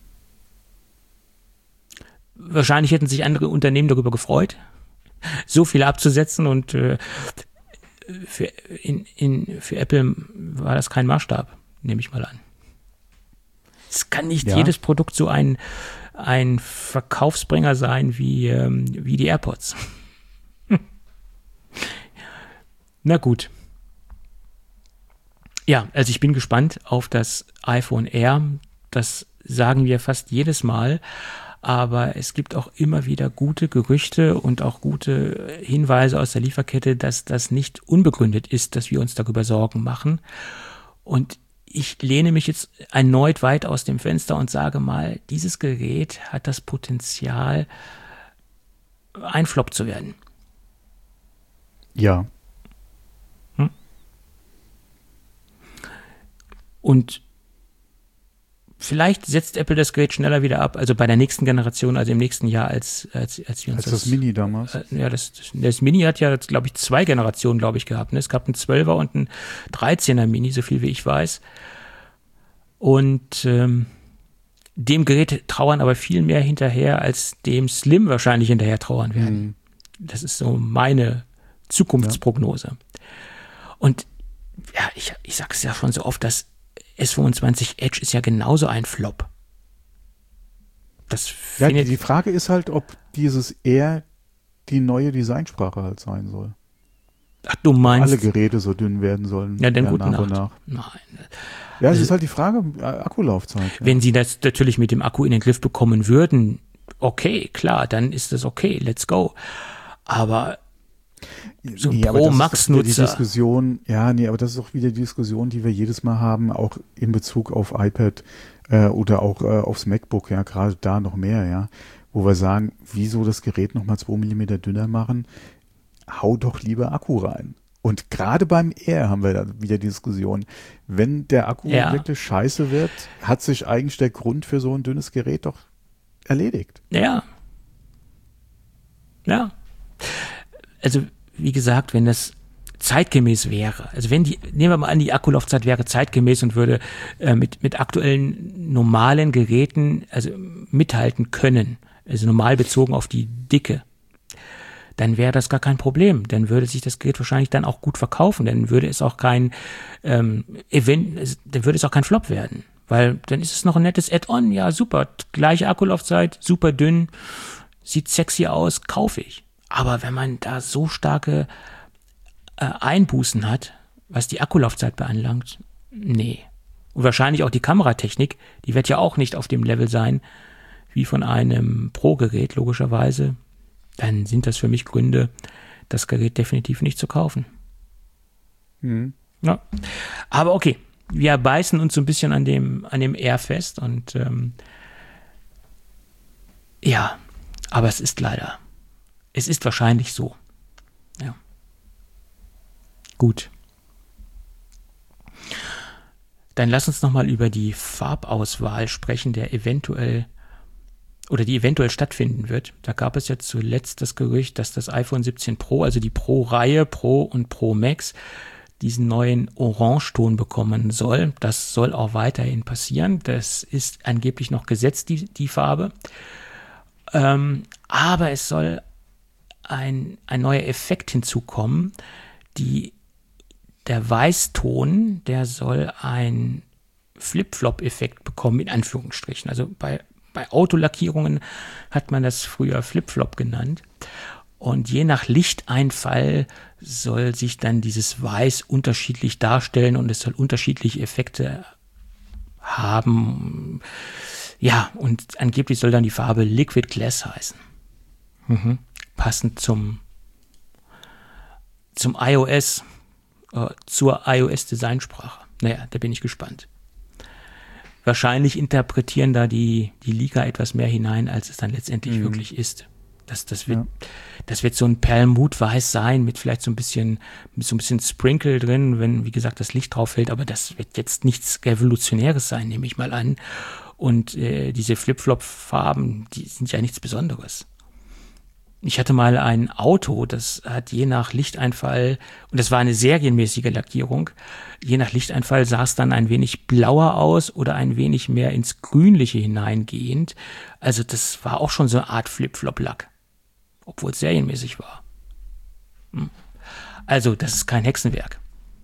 Wahrscheinlich hätten sich andere Unternehmen darüber gefreut, so viel abzusetzen und äh, für, in, in, für Apple war das kein Maßstab, nehme ich mal an. Es kann nicht ja. jedes Produkt so ein, ein Verkaufsbringer sein wie, ähm, wie die AirPods. Na gut. Ja, also ich bin gespannt auf das iPhone Air. Das sagen wir fast jedes Mal. Aber es gibt auch immer wieder gute Gerüchte und auch gute Hinweise aus der Lieferkette, dass das nicht unbegründet ist, dass wir uns darüber Sorgen machen. Und ich lehne mich jetzt erneut weit aus dem Fenster und sage mal, dieses Gerät hat das Potenzial, ein Flop zu werden. Ja. Hm? Und vielleicht setzt Apple das Gerät schneller wieder ab, also bei der nächsten Generation, also im nächsten Jahr, als, als, als wir uns als das, das Mini damals. Äh, ja, das, das Mini hat ja, glaube ich, zwei Generationen, glaube ich, gehabt. Ne? Es gab einen zwölfer und einen dreizehner Mini, so viel wie ich weiß. Und ähm, dem Gerät trauern aber viel mehr hinterher, als dem Slim wahrscheinlich hinterher trauern werden. Mhm. Das ist so meine Zukunftsprognose. Ja. Und ja, ich, ich sage es ja schon so oft, dass S fünfundzwanzig Edge ist ja genauso ein Flop. Das ja, die Frage ist halt, ob dieses Air die neue Designsprache halt sein soll. Ach, du meinst? Ob alle Geräte so dünn werden sollen. Ja, dann gute nach und Nacht. nach. Nein. Ja, es also, ist halt die Frage, Akkulaufzeit. Ja. Wenn sie das natürlich mit dem Akku in den Griff bekommen würden, okay, klar, dann ist das okay, let's go. Aber so nee, Pro-Max-Nutzer. Die Diskussion, ja, nee, aber das ist auch wieder die Diskussion, die wir jedes Mal haben, auch in Bezug auf iPad äh, oder auch äh, aufs MacBook, ja, gerade da noch mehr, ja, wo wir sagen, wieso das Gerät nochmal zwei Millimeter dünner machen, hau doch lieber Akku rein. Und gerade beim Air haben wir da wieder die Diskussion, wenn der Akku ja. wirklich scheiße wird, hat sich eigentlich der Grund für so ein dünnes Gerät doch erledigt. Ja. Ja. Also, wie gesagt, wenn das zeitgemäß wäre, also wenn die, nehmen wir mal an, die Akkulaufzeit wäre zeitgemäß und würde äh, mit, mit aktuellen normalen Geräten also mithalten können, also normal bezogen auf die Dicke, dann wäre das gar kein Problem. Dann würde sich das Gerät wahrscheinlich dann auch gut verkaufen. Dann würde es auch kein ähm, Event, dann würde es auch kein Flop werden. Weil dann ist es noch ein nettes Add-on. Ja, super, gleiche Akkulaufzeit, super dünn, sieht sexy aus, kaufe ich. Aber wenn man da so starke äh, Einbußen hat, was die Akkulaufzeit beanlangt, nee. Und wahrscheinlich auch die Kameratechnik, die wird ja auch nicht auf dem Level sein wie von einem Pro-Gerät, logischerweise. Dann sind das für mich Gründe, das Gerät definitiv nicht zu kaufen. Mhm. Ja. Aber okay, wir beißen uns so ein bisschen an dem, an dem Air fest und ähm, ja, aber es ist leider, es ist wahrscheinlich so. Ja. Gut. Dann lass uns nochmal über die Farbauswahl sprechen, der eventuell oder die eventuell stattfinden wird. Da gab es ja zuletzt das Gerücht, dass das iPhone siebzehn Pro, also die Pro-Reihe, Pro und Pro Max, diesen neuen Orangeton bekommen soll. Das soll auch weiterhin passieren. Das ist angeblich noch gesetzt, die, die Farbe. Ähm, aber es soll ein, ein neuer Effekt hinzukommen. Die, der Weißton, der soll ein Flip-Flop-Effekt bekommen, in Anführungsstrichen. Also bei Bei Autolackierungen hat man das früher Flip-Flop genannt. Und je nach Lichteinfall soll sich dann dieses Weiß unterschiedlich darstellen und es soll unterschiedliche Effekte haben. Ja, und angeblich soll dann die Farbe Liquid Glass heißen. Mhm. Passend zum, zum iOS, äh, zur iOS-Designsprache. Naja, da bin ich gespannt. Wahrscheinlich interpretieren da die, die Leaker etwas mehr hinein, als es dann letztendlich mhm. wirklich ist. Das, das, wird, ja. das wird so ein Perlmutweiß sein, mit vielleicht so ein bisschen, mit so ein bisschen Sprinkle drin, wenn, wie gesagt, das Licht drauf fällt. Aber das wird jetzt nichts Revolutionäres sein, nehme ich mal an. Und äh, diese Flip-Flop-Farben, die sind ja nichts Besonderes. Ich hatte mal ein Auto, das hat je nach Lichteinfall, und das war eine serienmäßige Lackierung, je nach Lichteinfall sah es dann ein wenig blauer aus oder ein wenig mehr ins Grünliche hineingehend. Also das war auch schon so eine Art Flip-Flop-Lack, obwohl es serienmäßig war. Hm. Also das ist kein Hexenwerk.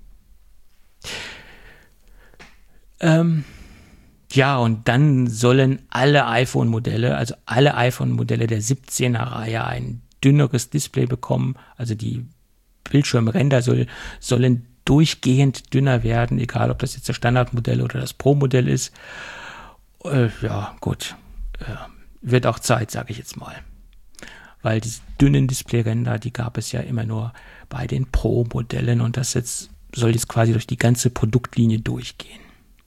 Ähm... Ja, und dann sollen alle iPhone-Modelle, also alle iPhone-Modelle der siebzehner-Reihe ein dünneres Display bekommen. Also die Bildschirmränder soll, sollen durchgehend dünner werden, egal ob das jetzt das Standardmodell oder das Pro-Modell ist. Äh, ja, gut. Äh, wird auch Zeit, sage ich jetzt mal. Weil diese dünnen Displayränder, die gab es ja immer nur bei den Pro-Modellen und das jetzt soll jetzt quasi durch die ganze Produktlinie durchgehen.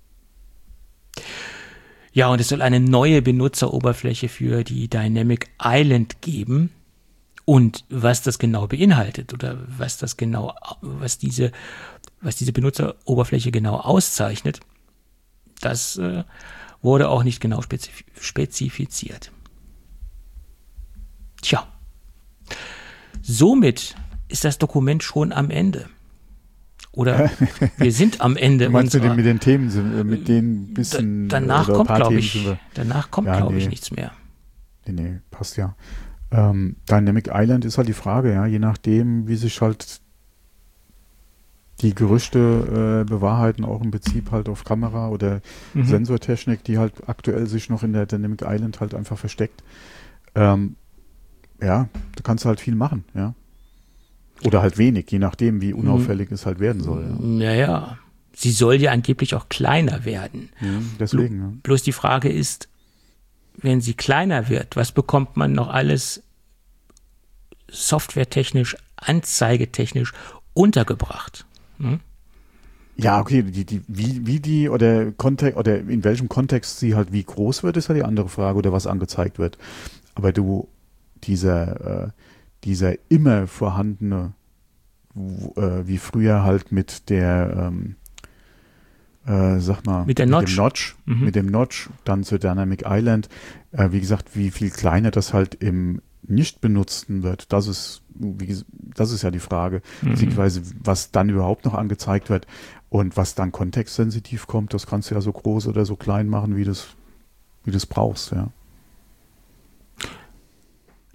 Ja, und es soll eine neue Benutzeroberfläche für die Dynamic Island geben. Und was das genau beinhaltet oder was das genau, was diese, was diese Benutzeroberfläche genau auszeichnet, das äh, wurde auch nicht genau spezif- spezifiziert. Tja, somit ist das Dokument schon am Ende. Oder wir sind am Ende. Meinst unserer, du denn mit den Themen, mit den bisschen da, danach, oder kommt, paar Themen ich, danach kommt, ja, glaube nee. ich, nichts mehr. Nee, nee, passt ja. Ähm, Dynamic Island ist halt die Frage, ja, je nachdem, wie sich halt die Gerüchte äh, bewahrheiten, auch im Prinzip halt auf Kamera oder mhm. Sensortechnik, die halt aktuell sich noch in der Dynamic Island halt einfach versteckt. Ähm, ja, da kannst du halt viel machen, ja. Oder halt wenig, je nachdem, wie unauffällig es halt werden soll. Ja, ja. ja. Sie soll ja angeblich auch kleiner werden. Ja, deswegen, Blo- ja. Bloß die Frage ist, wenn sie kleiner wird, was bekommt man noch alles softwaretechnisch, anzeigetechnisch untergebracht? Hm? Ja, okay, die, die, wie, wie die oder Kontext oder in welchem Kontext sie halt wie groß wird, ist ja die andere Frage, oder was angezeigt wird. Aber du, dieser, äh, dieser immer vorhandene, w- äh, wie früher halt mit der, ähm, äh, sag mal, Mit der mit Notch. dem Notch, Mhm. mit dem Notch, dann zur Dynamic Island, äh, wie gesagt, wie viel kleiner das halt im nicht benutzten wird, das ist, wie, ges- das ist ja die Frage, Mhm. beziehungsweise was dann überhaupt noch angezeigt wird und was dann kontextsensitiv kommt, das kannst du ja so groß oder so klein machen, wie du es wie du es brauchst, ja.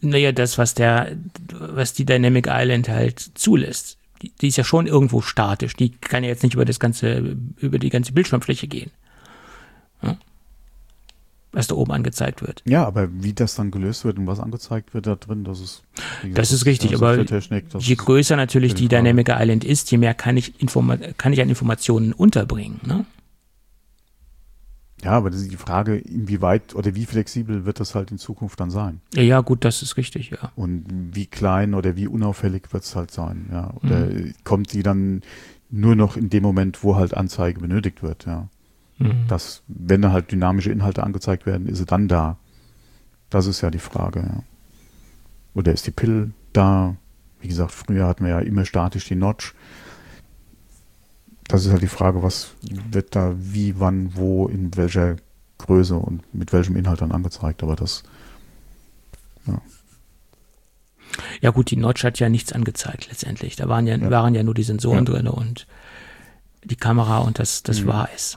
Naja, das, was der, was die Dynamic Island halt zulässt. Die, die ist ja schon irgendwo statisch. Die kann ja jetzt nicht über das ganze, über die ganze Bildschirmfläche gehen. Ja? Was da oben angezeigt wird. Ja, aber wie das dann gelöst wird und was angezeigt wird da drin, das ist... Gesagt, das ist richtig, aber je größer natürlich die Dynamic Island ist, je mehr kann ich, Informa- kann ich an Informationen unterbringen. Ne? Ja, aber das ist die Frage, inwieweit oder wie flexibel wird das halt in Zukunft dann sein? Ja, ja, gut, das ist richtig, ja. Und wie klein oder wie unauffällig wird es halt sein, ja. Oder mhm. kommt die dann nur noch in dem Moment, wo halt Anzeige benötigt wird, ja. Mhm. Das, wenn da halt dynamische Inhalte angezeigt werden, ist sie dann da. Das ist ja die Frage, ja. Oder ist die Pill da? Wie gesagt, früher hatten wir ja immer statisch die Notch. Das ist halt die Frage, was wird da wie, wann, wo, in welcher Größe und mit welchem Inhalt dann angezeigt. Aber das, ja. Ja gut, die Notch hat ja nichts angezeigt letztendlich. Da waren ja, ja. waren ja nur die Sensoren ja. drin und die Kamera und das, das mhm. war es.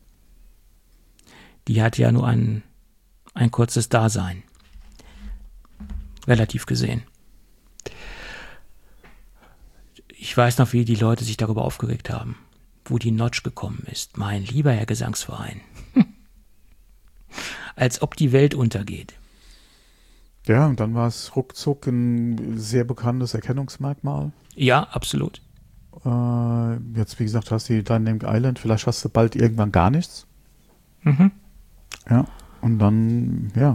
Die hat ja nur ein, ein kurzes Dasein. Relativ gesehen. Ich weiß noch, wie die Leute sich darüber aufgeregt haben, wo die Notch gekommen ist. Mein lieber Herr Gesangsverein. Als ob die Welt untergeht. Ja, und dann war es ruckzuck ein sehr bekanntes Erkennungsmerkmal. Ja, absolut. Äh, jetzt, wie gesagt, hast du die Dynamic Island, vielleicht hast du bald irgendwann gar nichts. Mhm. Ja, und dann, ja.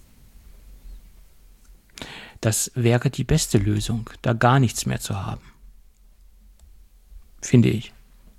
Das wäre die beste Lösung, da gar nichts mehr zu haben. Finde ich.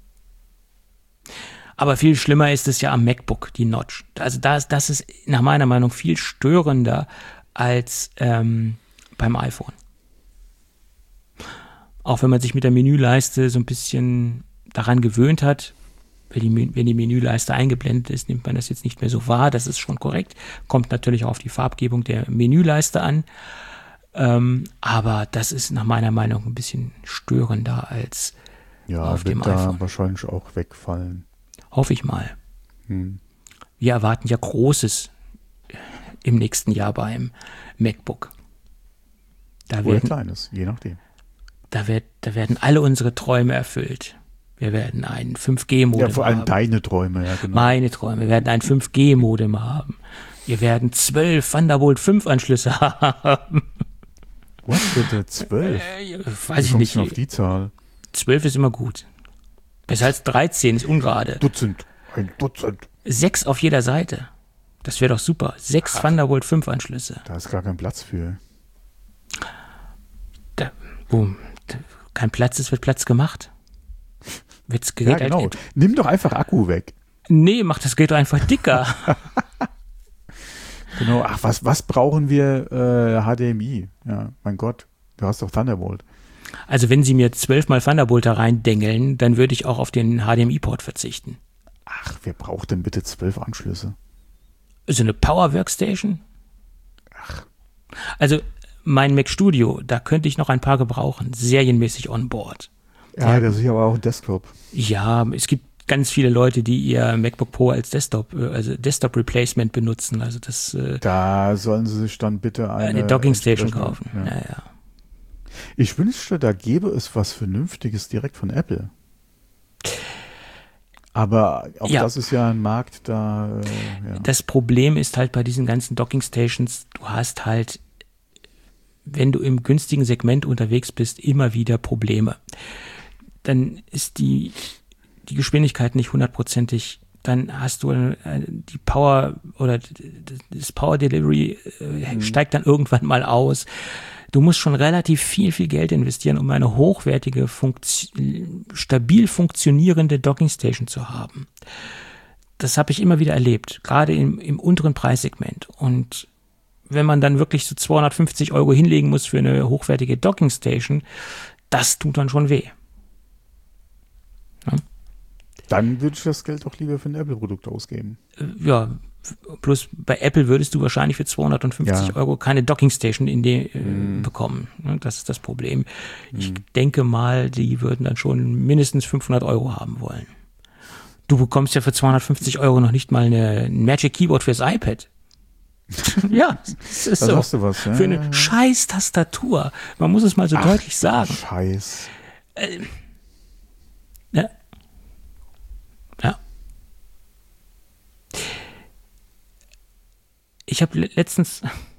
Aber viel schlimmer ist es ja am MacBook, die Notch. Also das, das ist nach meiner Meinung viel störender als ähm, beim iPhone. Auch wenn man sich mit der Menüleiste so ein bisschen daran gewöhnt hat, wenn die, wenn die Menüleiste eingeblendet ist, nimmt man das jetzt nicht mehr so wahr. Das ist schon korrekt. Kommt natürlich auch auf die Farbgebung der Menüleiste an. Ähm, aber das ist nach meiner Meinung ein bisschen störender als ja, auf dem wird da iPhone. Wahrscheinlich auch wegfallen. Hoffe ich mal. Hm. Wir erwarten ja Großes im nächsten Jahr beim MacBook. Da Oder werden, Kleines, je nachdem. Da, wird, da werden alle unsere Träume erfüllt. Wir werden ein fünf G-Modem haben. Ja, vor allem haben. deine Träume, ja genau. Meine Träume. Wir werden ein fünf G-Modem haben. Wir werden zwölf Thunderbolt fünf Anschlüsse haben. Was, bitte? zwölf? Äh, weiß ich nicht. Auf die Zahl? zwölf ist immer gut. Besser als dreizehn ist ungerade. Dutzend. Ein Dutzend. Sechs auf jeder Seite. Das wäre doch super. Sechs Ach, Thunderbolt fünf Anschlüsse. Da ist gar kein Platz für. Da, wo da kein Platz ist, wird Platz gemacht. Wird's ja, genau. Halt, nimm doch einfach Akku weg. Nee, mach das Gerät doch einfach dicker. Genau. Ach, was, was brauchen wir? Äh, H D M I. Ja, mein Gott. Du hast doch Thunderbolt. Also wenn sie mir zwölfmal Thunderbolt da reindengeln, dann würde ich auch auf den H D M I-Port verzichten. Ach, wer braucht denn bitte zwölf Anschlüsse? So eine Power Workstation? Ach. Also mein Mac Studio, da könnte ich noch ein paar gebrauchen. Serienmäßig on board. Ja, das ist aber auch ein Desktop. Ja, es gibt ganz viele Leute, die ihr MacBook Pro als Desktop, also Desktop Replacement benutzen. Also das. Da sollen sie sich dann bitte eine, eine Dockingstation kaufen. Ja. Ja, ja. Ich wünschte, da gäbe es was Vernünftiges direkt von Apple. Aber auch ja. das ist ja ein Markt, da. Äh, ja. Das Problem ist halt bei diesen ganzen Dockingstations, du hast halt, wenn du im günstigen Segment unterwegs bist, immer wieder Probleme. Dann ist die, die Geschwindigkeit nicht hundertprozentig, dann hast du äh, die Power oder das Power Delivery äh, mhm. steigt dann irgendwann mal aus. Du musst schon relativ viel, viel Geld investieren, um eine hochwertige, funktio- stabil funktionierende Dockingstation zu haben. Das habe ich immer wieder erlebt, gerade im, im unteren Preissegment. Und wenn man dann wirklich so zweihundertfünfzig Euro hinlegen muss für eine hochwertige Dockingstation, das tut dann schon weh. Ja. Dann würde ich das Geld doch lieber für ein Apple-Produkt ausgeben. Ja, bloß bei Apple würdest du wahrscheinlich für zweihundertfünfzig ja. Euro keine Dockingstation in die äh, mm. bekommen. Das ist das Problem. Mm. Ich denke mal, die würden dann schon mindestens fünfhundert Euro haben wollen. Du bekommst ja für zweihundertfünfzig Euro noch nicht mal eine, ein Magic Keyboard fürs iPad. Ja, es ist Da so. sagst du was, ja? Für eine scheiß Tastatur. Man muss es mal so Ach, deutlich sagen. Scheiß. Äh, ja. Ja. Ich habe letztens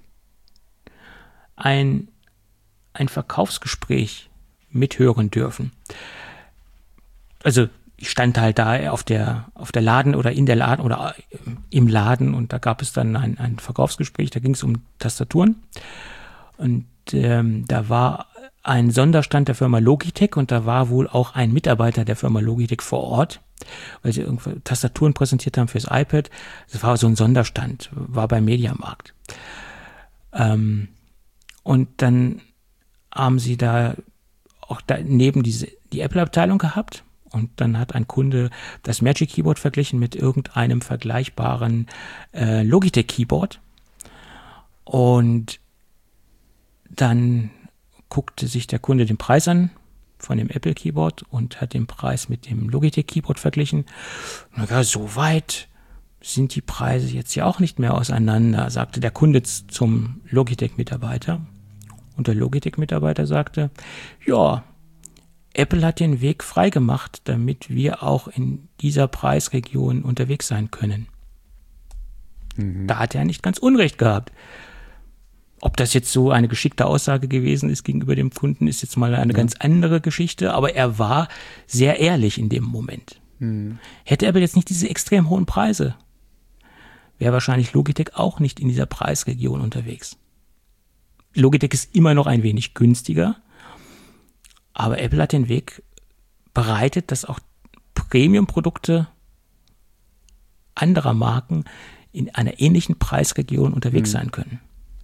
ein, ein Verkaufsgespräch mithören dürfen. Also ich stand halt da auf der, auf der Laden oder in der Laden oder im Laden und da gab es dann ein, ein Verkaufsgespräch, da ging es um Tastaturen und ähm, da war ein Sonderstand der Firma Logitech und da war wohl auch ein Mitarbeiter der Firma Logitech vor Ort, weil sie irgendwie Tastaturen präsentiert haben fürs iPad. Das war so ein Sonderstand, war beim Mediamarkt. Ähm, und dann haben sie da auch daneben diese, die Apple-Abteilung gehabt. Und dann hat ein Kunde das Magic Keyboard verglichen mit irgendeinem vergleichbaren äh, Logitech Keyboard. Und dann guckte sich der Kunde den Preis an von dem Apple Keyboard und hat den Preis mit dem Logitech Keyboard verglichen. Und ja, so weit sind die Preise jetzt ja auch nicht mehr auseinander, sagte der Kunde zum Logitech-Mitarbeiter. Und der Logitech-Mitarbeiter sagte, ja, Apple hat den Weg freigemacht, damit wir auch in dieser Preisregion unterwegs sein können. Mhm. Da hat er nicht ganz Unrecht gehabt. Ob das jetzt so eine geschickte Aussage gewesen ist gegenüber dem Kunden, ist jetzt mal eine ja. ganz andere Geschichte, aber er war sehr ehrlich in dem Moment. Mhm. Hätte Apple jetzt nicht diese extrem hohen Preise, wäre wahrscheinlich Logitech auch nicht in dieser Preisregion unterwegs. Logitech ist immer noch ein wenig günstiger, aber Apple hat den Weg bereitet, dass auch Premium-Produkte anderer Marken in einer ähnlichen Preisregion unterwegs mhm. sein können.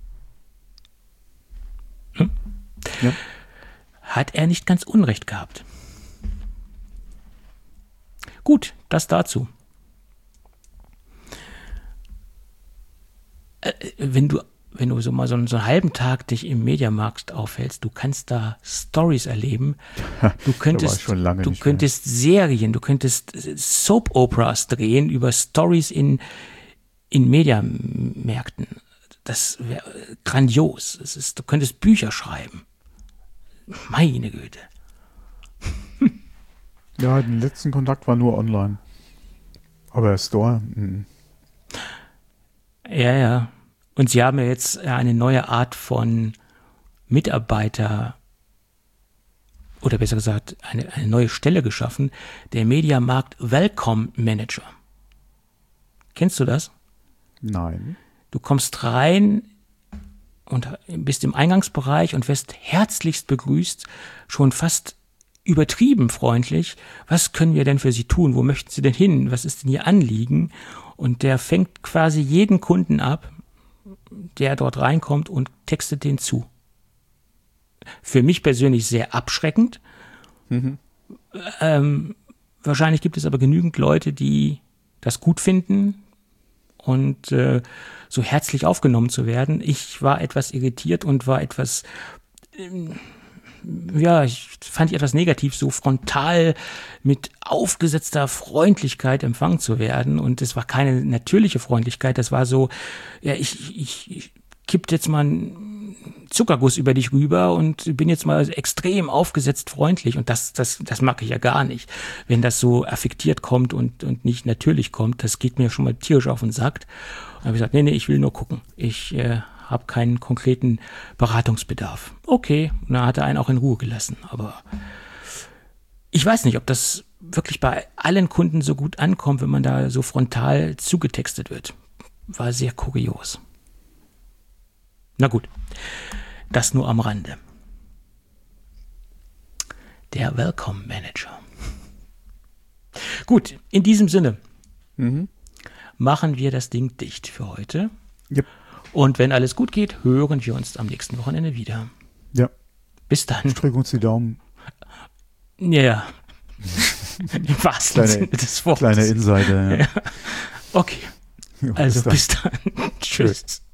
Hm? Ja. Hat er nicht ganz Unrecht gehabt. Gut, das dazu. Äh, wenn du wenn du so mal so einen, so einen halben Tag dich im Mediamarkt aufhältst, du kannst da Stories erleben. Du könntest, du könntest Serien, du könntest Soap-Operas drehen über Stories in, in Mediamärkten. Das wäre grandios. Es ist, du könntest Bücher schreiben. Meine Güte. Ja, der letzten Kontakt war nur online. Aber Store. Mh. Ja, ja. Und sie haben ja jetzt eine neue Art von Mitarbeiter oder besser gesagt eine, eine neue Stelle geschaffen, der Mediamarkt Welcome Manager. Kennst du das? Nein. Du kommst rein und bist im Eingangsbereich und wirst herzlichst begrüßt, schon fast übertrieben freundlich. Was können wir denn für Sie tun? Wo möchten Sie denn hin? Was ist denn Ihr Anliegen? Und der fängt quasi jeden Kunden ab, der dort reinkommt und textet den zu. Für mich persönlich sehr abschreckend. Mhm. Ähm, wahrscheinlich gibt es aber genügend Leute, die das gut finden und äh, so herzlich aufgenommen zu werden. Ich war etwas irritiert und war etwas, ähm, ja, ich fand ich etwas negativ, so frontal mit aufgesetzter Freundlichkeit empfangen zu werden. Und es war keine natürliche Freundlichkeit, das war so, ja, ich, ich, ich kipp jetzt mal einen Zuckerguss über dich rüber und bin jetzt mal extrem aufgesetzt freundlich. Und das, das, das mag ich ja gar nicht. Wenn das so affektiert kommt und, und nicht natürlich kommt, das geht mir schon mal tierisch auf den Sack. Und habe ich gesagt, nee, nee, ich will nur gucken. Ich äh, habe keinen konkreten Beratungsbedarf. Okay, und dann hat er einen auch in Ruhe gelassen. Aber ich weiß nicht, ob das wirklich bei allen Kunden so gut ankommt, wenn man da so frontal zugetextet wird. War sehr kurios. Na gut, das nur am Rande. Der Welcome Manager. Gut, in diesem Sinne mhm. machen wir das Ding dicht für heute. Yep. Und wenn alles gut geht, hören wir uns am nächsten Wochenende wieder. Ja. Bis dann. Ich drücke uns die Daumen. Ja. Im wahrsten Sinne des Wortes. Kleiner Insider, ja. Ja. Okay. Also bis dann. Bis dann. Tschüss.